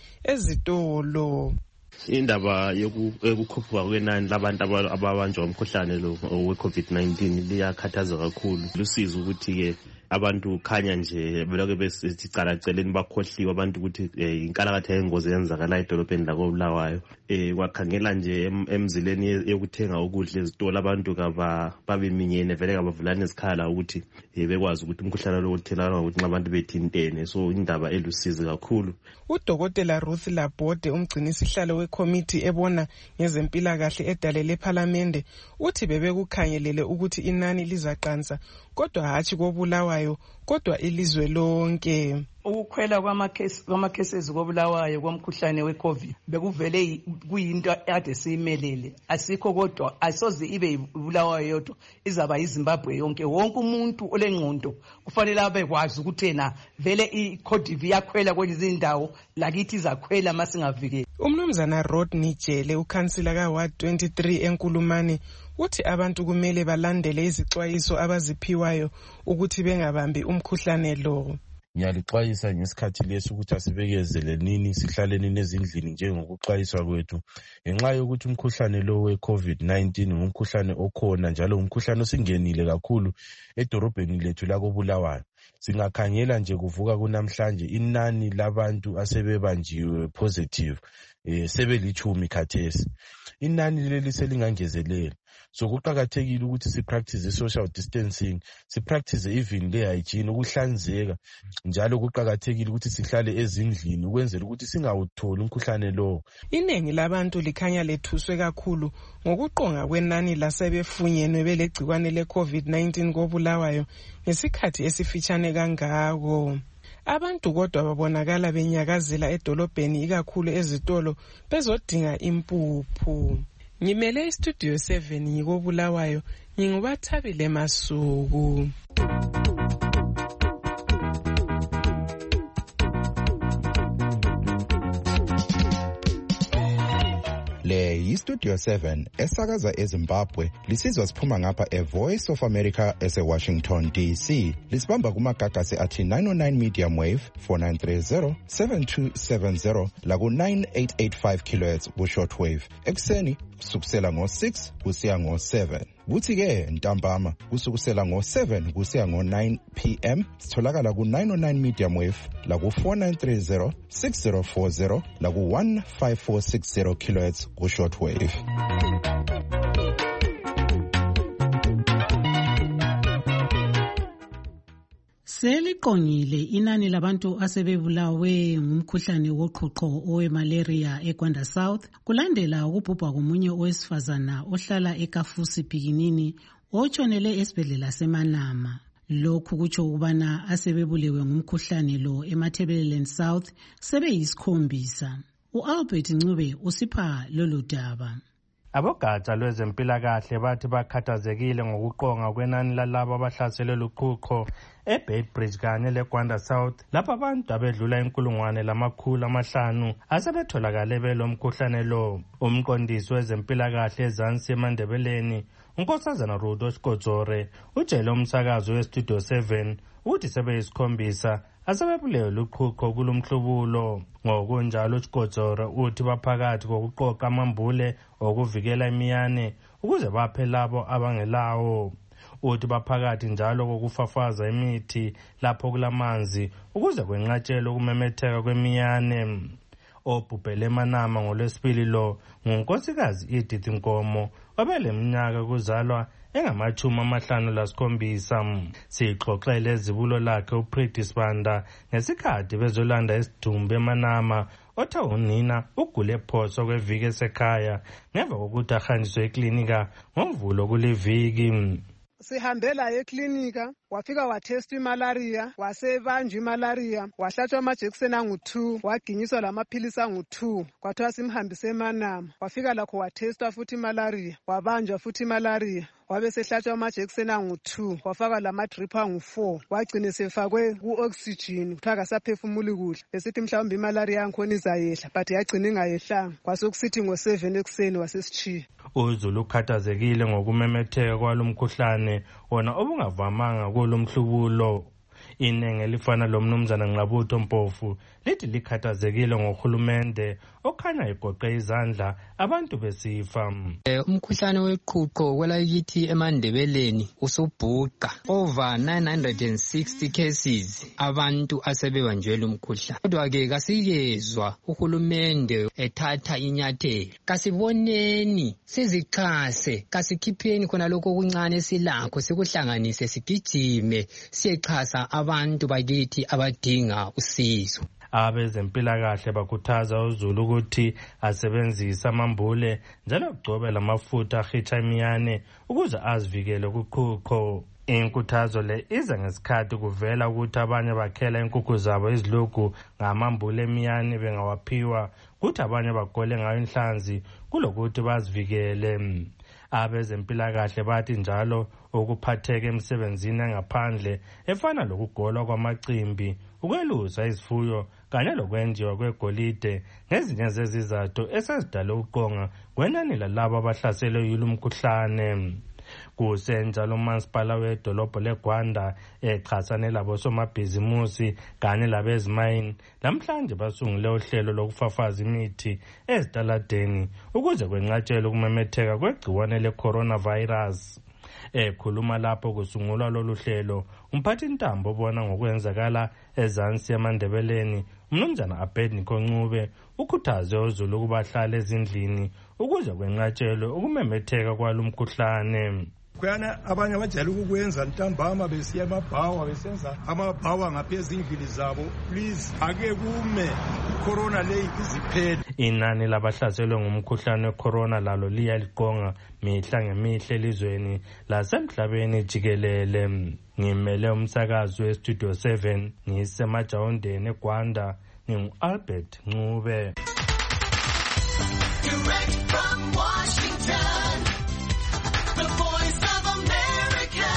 ezitolo. Indaba yokukhuphuka kwenani labantu ababanjwa umkhuhlane lo we-COVID nineteen liyakhathaza kakhulu. Lusizo ukuthi ke abantu khanya nje belokhe besicalaceleni bakhohliwe abantu ukuthi inkalakatha yengozi yenzakala edolobheni lakobulawayo. Eh kwakhangela nje emzileni yokuthenga ukudla ezitolo abantu kaba babeminyene vele kabavulana isikhala ukuthi bekwazi ukuthi umkhuhlane lo uthelana ukuthi abantu bethintene. So indaba elusizo kakhulu. Udokotela Ruth Labode umgcinisihlalo wekomiti ebona ngezempilakahle edalele eParliament uthi bebekukhangelele ukuthi inani lizaqansa kodwa hatshi kobulawayo kodwa ilizwe lonke. Ukukhwela kwama cases kobulawayo komkhuhlane weCovid bekuvele kuyinto ade siyimelele, asikho kodwa asoze ibe ibulawayo yodwa, izaba iZimbabwe yonke. Wonke umuntu olengqondo kufanele abe kwazi ukuthi yena vele iCovid iyakhwela kwezinye indawo lakithi izakhwela masingavikeli. Umnumzana Rodney Jele ukhansila ka Ward twenty-three enkulumani uthi abantu kumele balandele izixwayiso abaziphiwayo ukuthi bengabambi umkhuhlane lo. Ngiyalixwayisa ngesikhathi lesi ukuthi asibekezele nini sihlaleni nezindlini njengokuxwayiswa kwethu ngenxa yokuthi umkhuhlane lo we-COVID nineteen ngumkhuhlane okhona njalo umkhuhlane osingenile kakhulu edorobheni lethu lakobulawayo. Singakhangela nje kuvuka kunamhlanje inani labantu asebebanjiwe positive eh sebelichumi khathesi. Inani leli selingangezelela. So kuqakathekile ukuthi si practice social distancing, si practice even le hygiene ukuhlanzeka, njalo kuqakathekile ukuthi sihlale ezindlini ukwenzela ukuthi singawutholi umkhuhlane lo. Inengi labantu likhanya lethuswe kakhulu ngokuqonga kwenani lasebefunyenwe belegcikwane le-COVID nineteen kobulawayo ngesikhathi esifitshane kangako. Abantu kodwa babonakala benyakazela edolobheni ikakhulu ezitolo bezodinga impuphu. Ngimele istudio seven ngikobulawayo ngingubathabile Masuku. Le yistudio seven esakaza eZimbabwe lisizwa siphuma ngapha eVoice of America eseWashington D C. Lisibamba kumagagasi athi nine oh nine medium wave four nine three zero seven two seven zero laku nine eight eight five kilohertz ku shortwave. Ekseni kusukusela ngo six kusiya ngo seven. Kuthi ke ntambama kusukusela ngo seven kusiya ngo nine p m sitholakala ku nine oh nine medium wave la ku four nine three zero six zero four zero la ku one five four six zero kilohertz ku shortwave. Seliqongile inani labantu asebebulawe ngumkhuhlane woqhuqho owemalaria eGwanda South kulandela ukubhubha komunye owesifazana ohlala eKafusi Bhikinini otshonele esibhedlela seManama. Lokhu kutsho ukubana asebebulewe ngumkhuhlane lo eMatabeleland South sebeyisikhombisa. U-Albert Ncube usipha lolu daba. Abogatsha lwezempilakahle bathi bakhathazekile ngokuqonga kwenani lalabo abahlaselwe luqhuqho eBedbridge kanye leGwanda South lapho abantu abedlula inkulungwane lamakhulu amahlanu asebetholakale belomkhuhlane lo. Umqondisi wezempilakahle eZansi eMandebeleni uNkosazana Rudo Shkodzore utshele umsakazo weStudio seven ukuthi sebeyisikhombisa asebebulewe luqhuqho kulomhlubulo. Ngokunjalo uShkodzore uthi baphakathi kokuqoqa amambule okuvikela imiyane ukuze baphe labo abangelawo. Uthi baphakathi njalo kokufafaza imithi lapho kulamanzi ukuze kwenqatshelwe ukumemetheka kwemiyane. Obhubhele eManama ngolwesibili lo ngunkosikazi Edith Nkomo obeleminyaka kuzalwa engamachumi amahlanu lasikhombisa. Sixoxele izibulo lakhe uPriti Sibanda ngesikhathi bezolanda isidumbu eManama othe unina ugule phoso kweviki esekhaya ngemva kokuthi ahanjiswe eklinika ngoMvulo kuliviki. Sihambela eklinika wafika wathesta imalaria wasebanjwa imalaria wahlatshwa amajekiseni angu-two waginyiswa lamaphilisi angu-two kwathiwa simhambise eManama. Wafika lakho wathesta futhi imalaria wabanjwa futhi imalaria wabe sehlatshwa amajekiseni angu-two wafaka lamadrip angu-four wagcine sefakwe ku-oxygen kuthiwa kasaphefumuli kuhle. Besithi mhlawumbe imalaria yankhona izayehla but yagcina ingayehlanga kwasekusithi ngo-seven ekuseni wasesitshiya. uZulu ukhathazekile ngokumemetheka kwalomkhuhlane wona obungavamanga kulomhlubulo. Inenge elifana lomnumzana Nqabutho Mpofu lithi likhathazekile ngohulumende okhanya egoqe izandla abantu besifa. Umkhuhlane weqhuqho kwelakithi eMandebeleni usubhuqa over nine hundred sixty cases abantu asebebanjwe lumkhuhlane. Kodwa ke kasikezwa uhulumende ethatha inyathelo. Kasiboneni sizixhase, kasikhipheni khona lokho okuncane esilakho sikuhlanganise sigijime siyexhasa abantu bakithi abadinga usizo. Abezempilakahle bakhuthaza uZulu ukuthi asebenzise amambule njalo agcobe lamafutha ahitsha imiyane ukuze azivikele kuqhuqho. Inkuthazo le iza ngesikhathi kuvela ukuthi abanye bakhela inkukhu zabo izilokhu ngamambule emiyane bengawaphiwa kuthi abanye bagole ngayo inhlanzi kulokuthi bazivikele. Abezempilakahle bathi njalo ukuphatheka emsebenzini engaphandle efana lokugolwa kwamacimbi, ukwelusa izifuyo kanye lokwenziwa kwegolide ngezinye zezizathu esezidale uqonga kwenani lalabo abahlaselwe yilumkhuhlane. Kusenjalo umasipala wedolobho leGwanda exhasane labosomabhizimusi kanye labezimayini namhlanje basungule uhlelo lokufafaza imithi ezitaladeni ukuze kwenqatshelwe ukumemetheka kwegciwane le-coronavirus. Ekhuluma lapho kusungulwa lolu hlelo, umphathintambo obona ngokwenzakala ezansi eMandebeleni umnumzana Abednego Ncube ukhuthaze uZulu ukuba bahlale ezindlini ukuze kwenqatshelwe ukumemetheka kwalomkhuhlane. Kuyana abanye abajayele ukukwenza ntambama besiya amabhawa besenza amabhawa ngaphezulu endlini zabo. Please ake kume corona le iziphele. Inani labahlaselwe ngumkhuhlane wecorona lalo liyaliqonga mihla ngemihle elizweni lasemhlabeni jikelele. Ngimele umsakazi weStudio seven ngisemajawundeni eGwanda ngingu-Albert Ncube. Direct from Washington, the voice of America,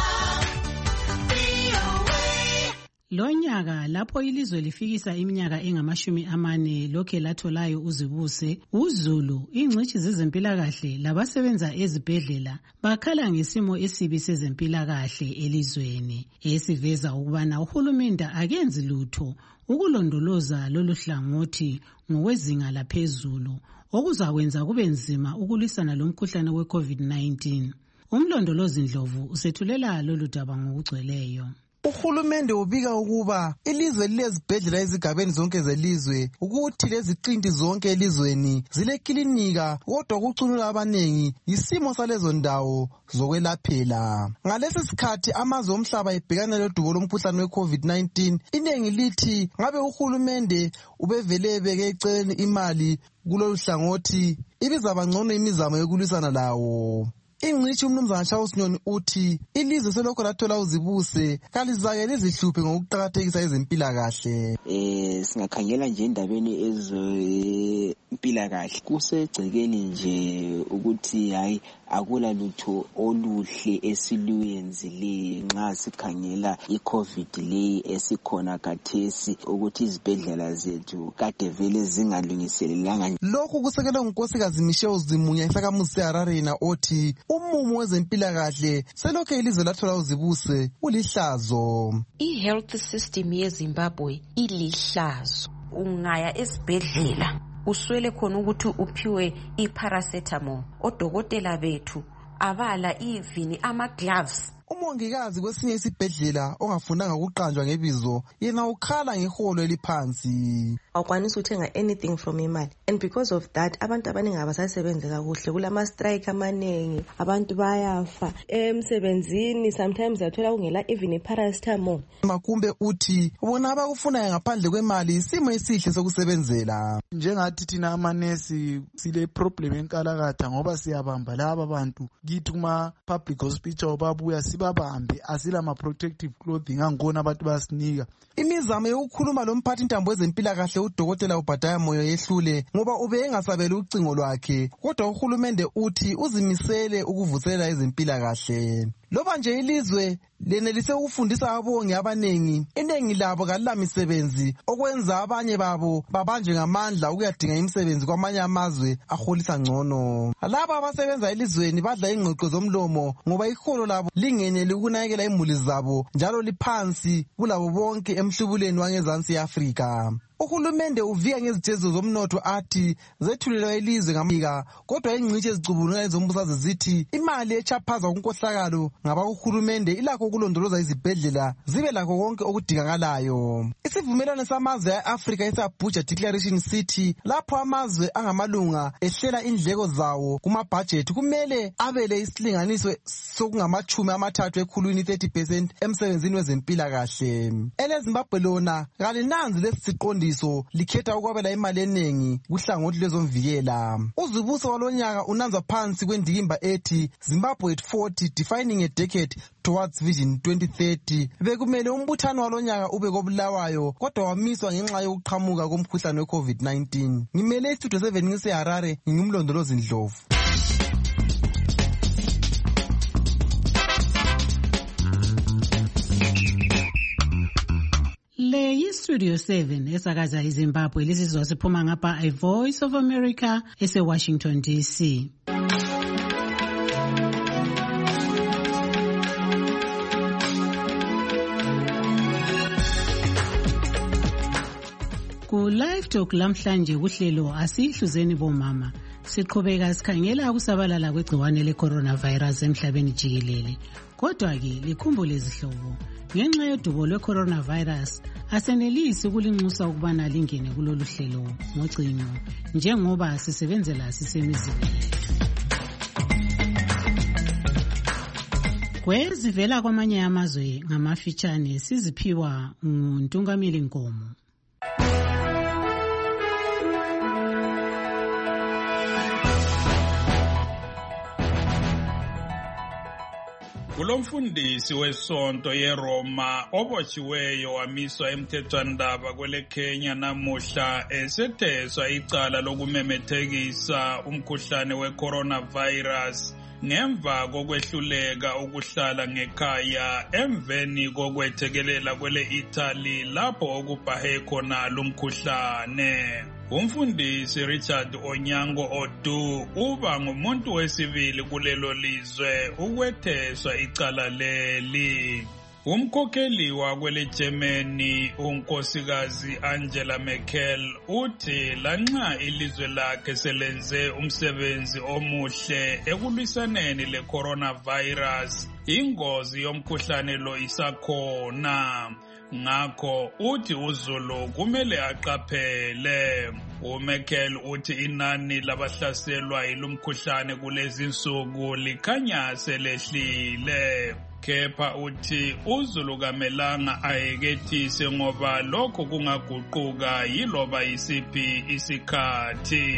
V O A. Lonyaka lapho ilizwe lifikisa iminyaka engamashumi amane lokhe latholayo uzibuse, uZulu, ingcitshi zezempilakahle labasebenza ezibhedlela bakhala ngesimo esibi sezempilakahle elizweni, esiveza ukubana uhulumende akenzi lutho ukulondoloza lolu hlangothi ngokwezinga laphezulu, okuzakwenza kube nzima ukulwisana lomkhuhlane we-COVID nineteen. Umlondolozi Ndlovu usethulela lolu daba ngokugcweleyo. Uhulumende ubika ukuba ilizwe lilezibhedlela ezigabeni zonke zelizwe, ukuthi leziqinti zonke elizweni zilekilinika, kodwa kucunula abanengi yisimo salezo ndawo zokwelaphela. Ngalesi sikhathi amazwe omhlaba ebhekana lodubo lomkhuhlane we-COVID nineteen, inengi lithi ngabe uhulumende ubevele ebeke eceleni imali kulolu hlangothi ibizaba ngcono imizamo yokulwisana lawo. Ingcitshi umnumzana Charles Nyoni uthi ilizwe selokho lathola uzibuse kalizake lizihluphe ngokuqakathekisa ezempilakahle. Eh singakhangela nje endabeni ezempilakahle kusegcekeni nje ukuthi hayi akula lutho oluhle esiluyenzileyo nxa sikhangela iCovid le esikhona kathesi ukuthi izibhedlela zethu kade vele zingalungiselelanga. Lokhu kusekelwe ngunkosikazi Michelle Zimunya isakamuzi seHarare othi umumo wezempilakahle selokho ilizwe lathola uzibuse ulihlazo. I-health system yeZimbabwe ilihlazo. Ungaya esibhedlela uswele khona ukuthi uphiwe i-paracetamol. Odokotela bethu abala even ama-gloves. Umongikazi kwesinye isibhedlela ongafundanga ukuqanjwa ngebizo yena ukhala ngeholo eliphansi. Awukwanisi uthenga anything from imali, and because of that abantu abaningi abasasebenzi kakuhle, kulama strike amanengi, abantu bayafa emsebenzini, sometimes athola kungela even paracetamol. Makumbe uthi ubona abakufunayo ngaphandle kwemali isimo esihle sokusebenzela. Njengathi thina amanesi sile problem enkalakatha ngoba siyabamba laba bantu kithi kuma public hospital babuya sibabambe asila ma protective clothing angona abantu basinika. imizamo yokukhuluma lomphathi ntambo wezempilakahle udokotela Obadiah Moyo yehlule ngoba ube engasabeli ucingo lwakhe, kodwa uhulumende uthi uzimisele ukuvuselela ezempilakahle. Loba nje ilizwe lenelise ukufundisa abongi abanengi, inengi labo kalilamisebenzi okwenza abanye babo babanje ngamandla ukuyadinga imisebenzi kwamanye amazwe aholisa ngcono. Laba abasebenza elizweni badla ingqoqo zomlomo ngoba iholo labo lingeneli ukunakekela imuli zabo njalo liphansi kulabo bonke emhlubuleni wangezansi yeAfrika. Uhulumende uvika ngezitezo zomnotho athi zethulelwa ilizwe ngamika, kodwa ingcithi ezicubunula ezombusaze zithi imali echaphaza kunkohlakalo ngaba uhulumende ilakho ukulondoloza izibhedlela zibe lakho konke okudingakalayo. Isivumelwano samazwe eAfrika esaBuja Declaration sithi lapho amazwe angamalunga ehlela indleko zawo kuma-budget kumele abele isilinganiso sokungamachumi amathathu ekhulwini thirty percent emsebenzini wezempilakahle. EleZimbabwe lona kalinanzi lesisiqondi likhetha ukwabela imali eningi kuhlangothi lwezomvikela. Uzibuso walonyaka unanza phansi kwendikimba ethi Zimbabwe at forty defining a decade towards Vision twenty thirty. Bekumele umbuthano walonyaka ube koBulawayo kodwa wamiswa ngenxa yokuqhamuka komkhuhlane we-COVID nineteen. Ngimele istudio seven ngiseHarare, ngingumlondolozi Ndlovu. Le yi-Studio seven esakaza iZimbabwe lisizwa siphuma ngapha iVoice of America ese-Washington D C. Ku Live Talk lamhlanje kuhlelo asihluzeni bomama siqhubeka sikhangela ukusabalala kwegciwane le-coronavirus emhlabeni jikelele. Kodwa-ke likhumbule izihlobo, ngenxa yodubo lwe-coronavirus asenelisi ukulinxusa ukubana lingene kulolu hlelo ngocingo njengoba sisebenzela sisemizini yethu. Kwezivela kwamanye amazwe ngamafitshane siziphiwa nguNtungamili Nkomo. Kulomfundisi wesonto yeRoma obotshiweyo wamiswa emthethwandaba kwele Kenya namuhla esetheswa icala lokumemethekisa umkhuhlane we-coronavirus ngemva kokwehluleka ukuhlala ngekhaya emveni kokwethekelela kwele Italy lapho okubhahe khona lumkhuhlane. Umfundisi Richard Onyango Odu uba ngumuntu wesibili kulelo lizwe ukwetheswa icala leli. Umkhokheli wakwele Germany unkosikazi Angela Merkel uthi lanxa ilizwe lakhe selenze umsebenzi omuhle ekulwisaneni le coronavirus, ingozi yomkhuhlane lo isakhona. Ngakho uthi uZulu kumele aqaphele. uMerkel uthi inani labahlaselwa yilumkhuhlane kulezi insuku likhanya selehlile. Kepha uthi uZulu kamelanga ayekethise ngoba lokho kungaguquka yiloba isiphi isikhathi.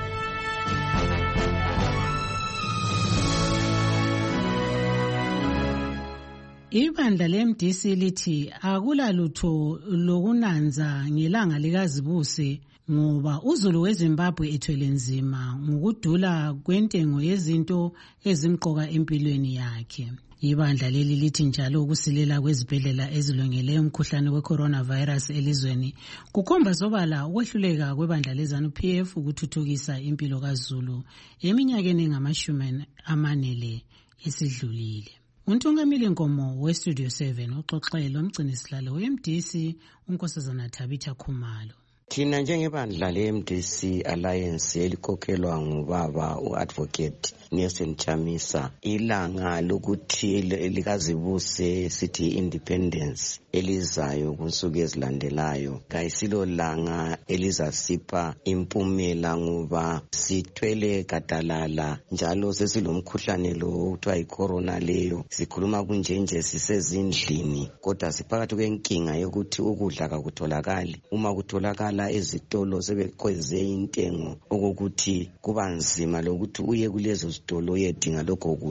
Ibandla le-M D C lithi akula lutho lokunanza ngelanga likazibuse ngoba uZulu weZimbabwe ethwele nzima ngokudula kwentengo yezinto ezimqoka empilweni yakhe. Ibandla leli lithi njalo ukusilela kwezibhedlela ezilungele umkhuhlane we-coronavirus elizweni kukhomba sobala ukwehluleka kwebandla leZANU-P F ukuthuthukisa impilo kaZulu eminyakeni ngamashumi amane esidlulile. Untungamili Nkomo we-Studio seven uxoxela umgcinisihlalo we-M D C unkosazana Tabitha Khumalo. Thina njengebandla le-M D C Alliance elikhokhelwa ngubaba u-Advocate Nelson Chamisa, ilanga lokuthi likazibuse sithi independence elizayo kunsuku ezilandelayo kayisilo langa elizasipha impumela ngoba sithwele gadalala njalo sesilomkhuhlane lo okuthiwa yicorona leyo. Sikhuluma kunjenje sisezindlini kodwa siphakathi kwenkinga yokuthi ukudla kakutholakali. Uma kutholakala ezitolo sebekhweze intengo okokuthi kuba nzima lokuthi uye kulezo zitolo uyedinga lokho kudla.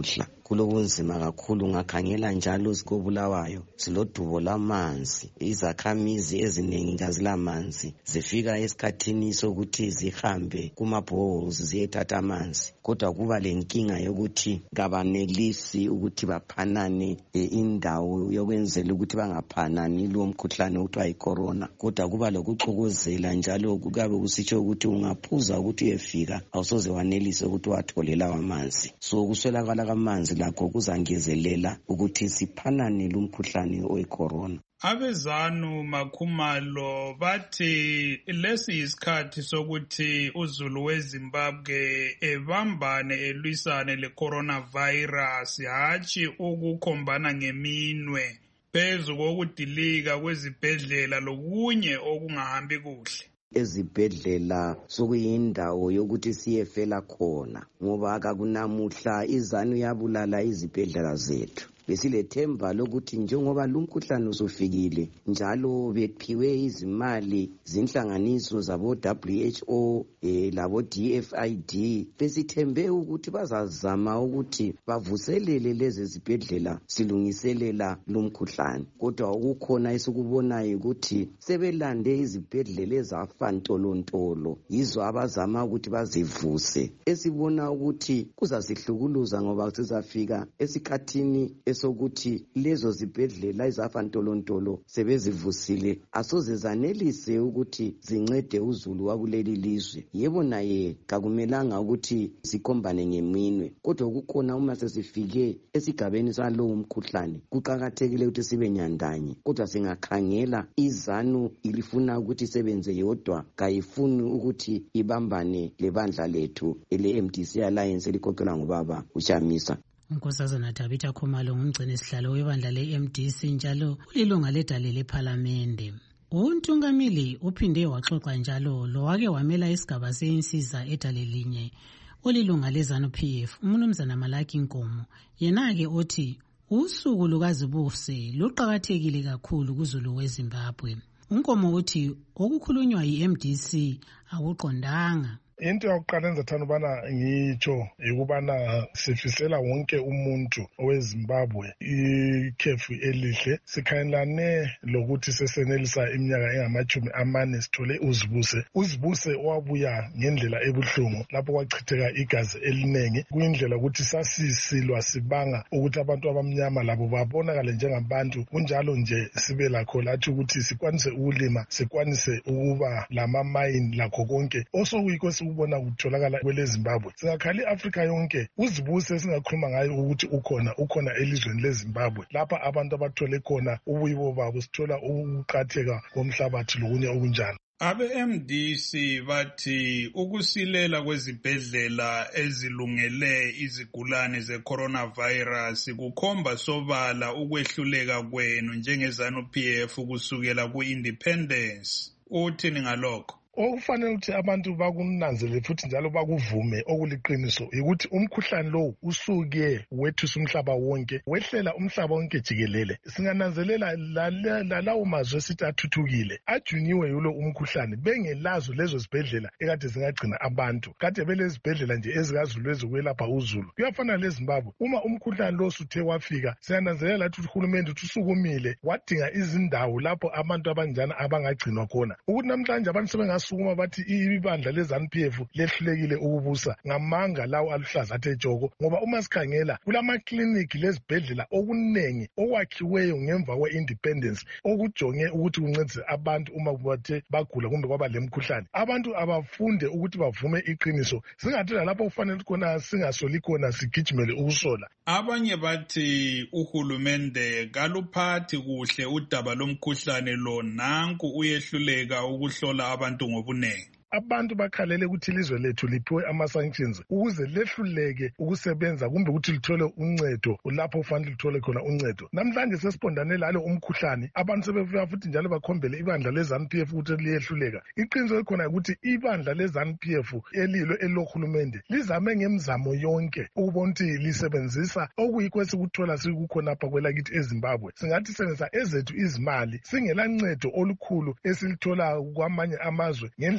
kulobunzima kakhulu. Ngakhangela njalo sikobulawayo silodubo lamanzi, izakhamizi eziningi kazilamanzi, zifika esikhathini sokuthi zihambe kuma-boreholes ziyethatha amanzi, kodwa kuba lenkinga yokuthi kabanelisi ukuthi baphanane indawo yokwenzela ukuthi bangaphanani lo mkhuhlane okuthiwa yi-corona, kodwa kuba lokuxokozela njalo kukabe kusitsho ukuthi ungaphuza ukuthi uyefika awusoze wanelise ukuthi wathole lawo amanzi. So kuswelakala kamanzi lakho kuzangezelela ukuthi siphanane lo mkhuhlane oyi-corona. Abezanu Makhumalo bathi lesi isikhathi sokuthi uZulu weZimbabwe ebambane elwisane le-coronavirus hatshi ukukhombana ngeminwe phezu kokudilika kwezibhedlela lokunye okungahambi kuhle. Ezibhedlela sokuyindawo yokuthi siyefela khona ngoba akakunamuhla izanu yabulala izibhedlela zethu. Besilethemba lokuthi njengoba lumkhuhlane usufikile njalo bephiwe izimali zinhlanganiso zabo W H O eh, labo D F I D, besithembe ukuthi bazazama ukuthi bavuselele lezi zibhedlela silungiselela lumkhuhlane, kodwa okukhona esikubonayo ukuthi sebelande izibhedlela ezafa ntolontolo, yizo abazama ukuthi bazivuse. Esibona ukuthi kuzasihlukuluza ngoba sizafika esikhathini sokuthi lezo zibhedlela izafa ntolontolo sebezivusile asoze zanelise ukuthi zincede uZulu wakuleli lizwe. Yebo naye kakumelanga ukuthi sikhombane ngeminwe, kodwa kukhona uma sesifike esigabeni salowo mkhuhlane kuqakathekile ukuthi sibe nyandanye, kodwa singakhangela izanu ilifuna ukuthi isebenze yodwa, kayifuni ukuthi ibambane lebandla lethu ele-M D C Alliance elikhokhelwa ngubaba uChamisa. Unkosazana Tabitha Khumalo ngumgcini sihlalo webandla le-M D C njalo ulilunga ledale lephalamende. Untungamili uphinde waxoxa njalo lo wake wamela isigaba seyinsiza edale linye olilunga lezanu P F uMnumzana Malaki Nkomo, yena-ke othi usuku lukazibuse luqakathekile kakhulu kuZulu weZimbabwe. Unkomo uthi okukhulunywa yi-M D C akuqondanga. Into yokuqala enzathanda ubana ngitsho yikubana sifisela wonke umuntu oweZimbabwe ikhefu elihle. Sikhangelane lokuthi sesenelisa iminyaka engamachumi amane sithole uzibuse. Uzibuse owabuya ngendlela ebuhlungu lapho kwachitheka igazi elinengi, kuyindlela ukuthi sasisilwa sibanga ukuthi abantu abamnyama labo babonakale njengabantu, kunjalo nje sibe lakho lathi ukuthi sikwanise ukulima, sikwanise ukuba lama-mine lakho konke osokuyikho ubona kutholakala kwele Zimbabwe. Singakhali Afrika yonke uzibuse singakhuluma ngayo ukuthi ukhona ukhona elizweni leZimbabwe lapha abantu abathole khona ubuyibo babo, sithola ukuqatheka komhlabathi lokunye okunjalo. Abe-M D C bathi ukusilela kwezibhedlela ezilungele izigulane ze-coronavirus kukhomba sobala ukwehluleka kwenu njengezanu P F kusukela ku-independence. Uthini ngalokho? Okufanele ukuthi abantu bakunanzele futhi njalo bakuvume okuliqiniso ukuthi umkhuhlane lo usuke wethusa umhlaba wonke, wehlela umhlaba wonke jikelele. Singananzelela lalawo mazwe esithi athuthukile ajunyiwe yulo umkhuhlane bengelazo lezo zibhedlela ekade zingagcina abantu, kade belezibhedlela nje ezikaZulu ezokwelapha uZulu. Kuyafana leZimbabwe, uma umkhuhlane lo usuthe wafika singananzelela lathi uhulumende usukumile wadinga izindawo lapho abantu abanjani abangagcinwa khona, ukuthi namhlanje abantu sebenga sukuma bathi ibandla lezanu P F lehlulekile ukubusa ngamanga lawo aluhlaza athe tshoko, ngoba uma sikhangela kulamakliniki lezibhedlela okunengi okwakhiweyo ngemva kwe-independence okujonge ukuthi kuncedise abantu uma bathe bagula kumbe kwaba lemkhuhlane. Abantu abafunde ukuthi bavume iqiniso, singathi lapho kufanele khona singasoli khona sigijimele ukusola. Abanye bathi uhulumende kaluphathi kuhle udaba lomkhuhlane lo, nanku uyehluleka ukuhlola abantu ngobunengi. Abantu bakhalele ukuthi ilizwe lethu liphiwe ama-sanctions ukuze lehluleke ukusebenza kumbe ukuthi lithole uncedo lapho kufanele lithole khona uncedo. Namhlanje sesibondane lalo umkhuhlane, abantu sebefika futhi njalo bakhombele ibandla lezanu P F ukuthi liyehluleka. Iqiniso likhona ukuthi ibandla lezanu P F elilo elohulumende lizame ngemizamo yonke ukubona ukuthi lisebenzisa okuyikho esikuthola sikukhona apha kwelakithi eZimbabwe. Singathi sebenzisa ezethu izimali, singela ncedo olukhulu esilithola kwamanye amazwe ngendlela yokuthi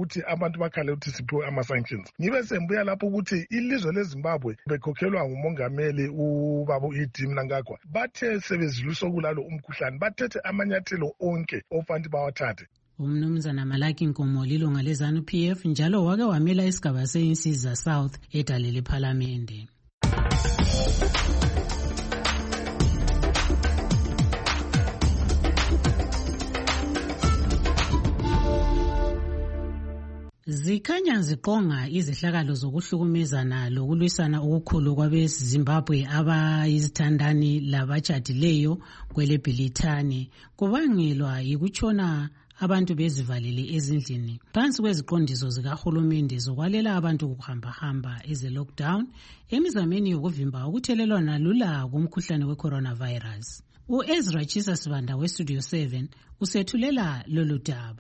ukuthi abantu bakhale ukuthi siphiwe ama-sanctions. Ngibe sembuya lapho ukuthi ilizwe leZimbabwe bekhokhelwa ngumongameli ubaba uEdie Mnangagwa bathe sebedlulisa kulalo umkhuhlane bathethe amanyathelo onke ofanele bawathathe. Umnumzana Malaki Nkomo lilunga leZANU P F njalo wake wamela isigaba seInsiza South edalele Parliament. Zikhanya ziqonga izehlakalo zokuhlukumezana lokulwisana okukhulu kwabeZimbabwe abayizithandani labatshadileyo kwele Bhilithane kubangelwa yikutshona abantu bezivalile ezindlini phansi kweziqondiso zikahulumende zokwalela abantu ukuhamba-hamba eze-lockdown emizameni yokuvimba ukuthelelwana lula kumkhuhlane we-coronavirus. U-Ezra Chisa Sibanda we-Studio seven usethulela lolu daba.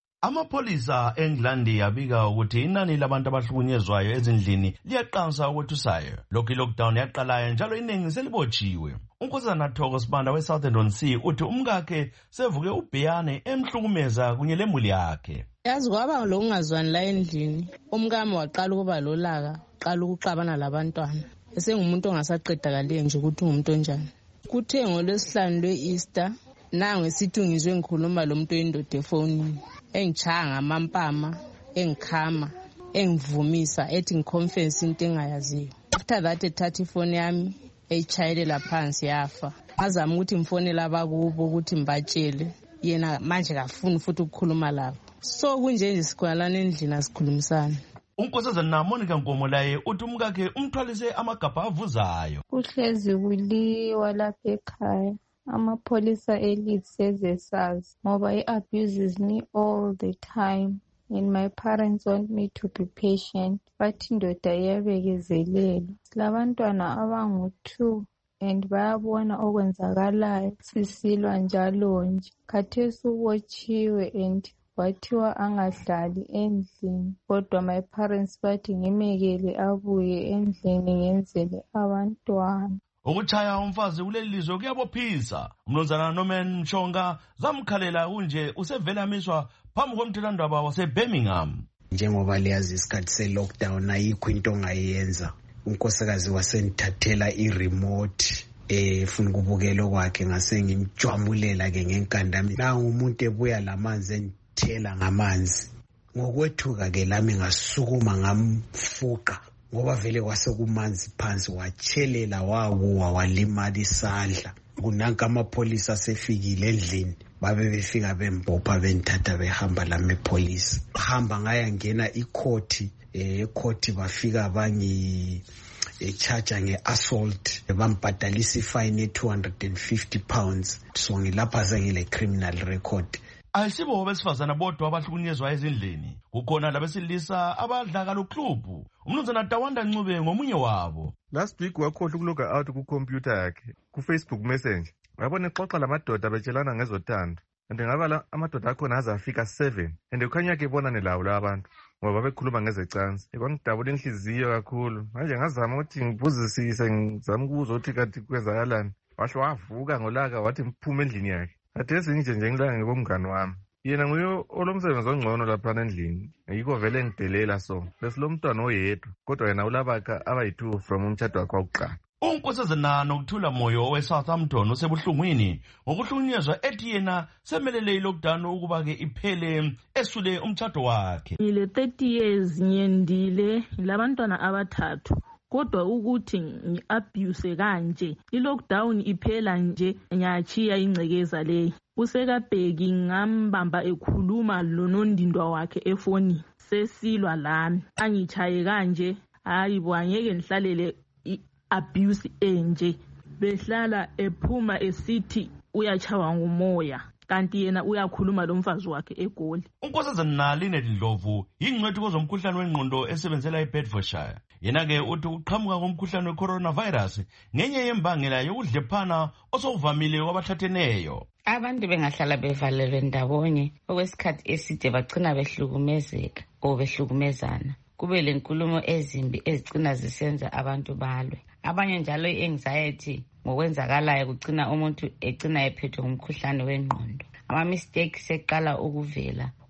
Amapolisa eNgilandi yabika ukuthi inani labantu abahlukunyezwayo ezindlini liyaqansa okwethusayo. Lokhu lockdown yaqalayo njalo iningi selibotshiwe. Unkosazana Thoko Sibanda we-Southern Sea uthi umkakhe sevuke ubheyane emhlukumeza kunye lemuli yakhe. Yazi kwaba lokungazwani la endlini. Umkami waqala ukuba lolaka, qala ukuxabana labantwana. Esengumuntu ongasaqedakale nje ukuthi umuntu onjani. Kuthe ngolwesihlanu lwe-Easter nangu esithungizwe ngikhuluma lo muntu oyindoda efonini. Engichaya ngamampama, engikhama, engivumisa ethi ngiconfess into engayaziyo. After that ethatha ifoni yami eyichayelela phansi yafa. Ngazama ukuthi mfonele abakubo ukuthi mbatshele yena manje kafuni futhi ukukhuluma labo. So kunje nje sikhwalana endlini asikhulumisana. Unkosazana Monica Nkomo laye uthi umkakhe umthwalise amagabha avuzayo. Kuhlezi kuliwa lapha ekhaya. Amapolisa elite sezesazi ngoba he abuses me all the time and my parents want me to be patient but indoda iyabekezelela. Silabantwana abangu-two and bayabona okwenzakalayo sisilwa njalo nje. Khathesi ubotshiwe and wathiwa angahlali endlini kodwa my parents bathi ngimekele abuye endlini ngenzele abantwana. Ukuchaya umfazi kuleli lizwe kuyabophisa. Umnumzana Norman Mshonga zamkhalela kunje usevela miswa phambi komthethwandaba waseBirmingham. Njengoba liyazi isikhathi se-lockdown ayikho into ongayenza. Unkosikazi wasenthathela i-remote eh funa ukubukela kwakhe ngase ngimjwamulela ke ngenkanda. Nangu umuntu ebuya lamanzi enthela ngamanzi. Ngokwethuka ke lami ngasukuma ngamfuqa. Ngoba vele kwasekumanzi phansi wachelela wawa walimala isandla. Kunanka amapolisa asefikile endlini babe befika bembopha benthatha behamba lami epolice. Hamba ngaya ngena icourt eh court bafika bangi echarge nge-assault bambhadalisa ifine two hundred fifty pounds. So ngilapha sengile criminal record. Ayisibo besifazana bodwa abahlukunyezwa ezindlini. Kukhona labesilisa abadlaka luklubhu. Umnumzana Tawanda Ncube ngomunye wabo. Last week wakhohlwa ukuloga out ku-computer yakhe ku-Facebook Messenger. Wabona exoxa lamadoda betshelana ngezothando. And ngaba amadoda akhona azafika seven. And ukhanya ke bonane lawo la abantu ngoba bekhuluma ngezecansi. Kwangidabula inhliziyo kakhulu. Manje ngazama ukuthi ngibuzisise ngizama ukuzwa ukuthi kanti kwenzakalani. Washo wavuka ngolaka wathi mphume endlini yakhe. Athe senje nje ngilanga ngomngani wami. Yena nguye olomsebenzi ongcono lapha endlini. Yiko vele ngidelela so. Besilomntwana oyedwa kodwa yena ulabakha abayi-two from umtshado wakhe wokuqala. Unkosazana Nokuthula Moyo we-Southampton usebuhlungwini ngokuhlukunyezwa ethi yena semelele i-lockdown ukuba ke iphele esule umtshado wakhe. Ngile thirty years ngiyendile ngilabantwana abathathu. Kodwa ukuthi ngi-abuse kanje i-lockdown iphela nje ngiyachiya ingcekeza leyi. Usekabheki ngambamba ekhuluma lonondindwa wakhe efoni sesilwa lami angichaye kanje hayi bwangeke ngihlalele i-abuse enje. Behlala ephuma esithi uyachawa ngumoya kanti yena uyakhuluma lo mfazi wakhe eGoli. Unkosazana Linet Ndlovu yingcwethi kwezomkhuhlane wengqondo esebenzela eBedfordshire. Yena ke uthi uqhamuka komkhuhlane we-coronavirus ngenye yembangela yokudlephana osokuvamile kwabahlatheneyo. Abantu bengahlala bevalelwe ndawonye okwesikhathi eside bagcina behlukumezeka o behlukumezana. Kube lenkulumo ezimbi ezigcina zisenza abantu balwe. Abanye njalo i-anxiety ngokwenzakalayo kugcina umuntu egcina ephethwe ngumkhuhlane wengqondo. Ama mistakes eqala ukuvela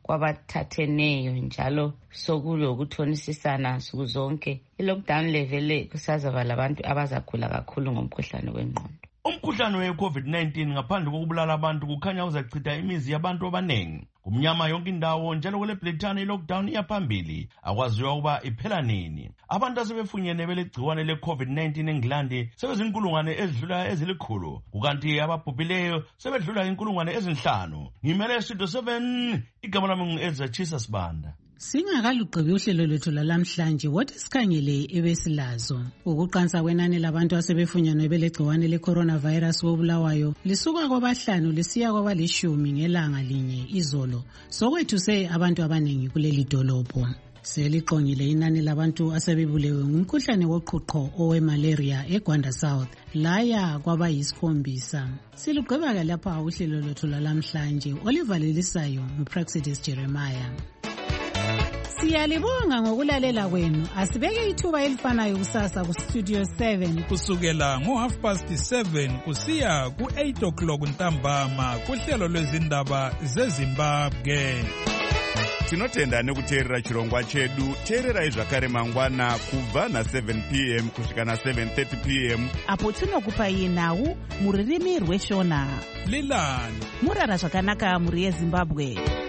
kwabathatheneyo njalo sokulokuthonisisana nsuku zonke. I-lockdown level kusazaba labantu abazagula kakhulu ngomkhuhlane wengqondo. Umkhuhlane we-COVID nineteen ngaphandle kokubulala abantu kukhanya uzachitha imizi yabantu abanengi. Kumnyama yonke indawo njalo kule Britane i-lockdown iyaphambili. Akwaziwa ukuba iphela nini. Abantu asebefunyene belegciwane le-COVID nineteen eNgilandi sebezinkulungwane ezidlula ezilikhulu. Kukanti ababhubhileyo sebedlula inkulungwane ezinhlanu. Ngimele Studio seven, igama lami ngu-Ezra Chisa Sibanda. Singakalugqibi uhlelo lwethu lalamhlanje wothi sikhangele ebesilazo. Ukuqansa kwenani labantu asebefunyanwe belegciwane le-coronavirus koBulawayo lisuka kwabahlanu lisiya kwabalishumi ngelanga linye izolo. Sokwethuse abantu abanengi kuleli dolobho. Seliqongile inani labantu asebebulewe ngumkhuhlane woqhuqho owemalaria eGwanda South laya kwabayisikhombisa. Silugqiba lapha uhlelo lwethu lalamhlanje olivalelisayo nguPraxidis Jeremiah. Siyalibonga ngokulalela kwenu. Asibeke ithuba elifanayo kusasa ku Studio seven kusukela ngo half past seven kusiya ku eight o'clock ntambama kuhlelo lwezindaba zeZimbabwe. Tinotenda nekuteerera chirongwa chedu. Teererai zvakare mangwana kubva na seven p m kusvika na seven thirty p m apo tinokupai nhau muririmi rweshona. Lilani murara zvakanaka muri yeZimbabwe.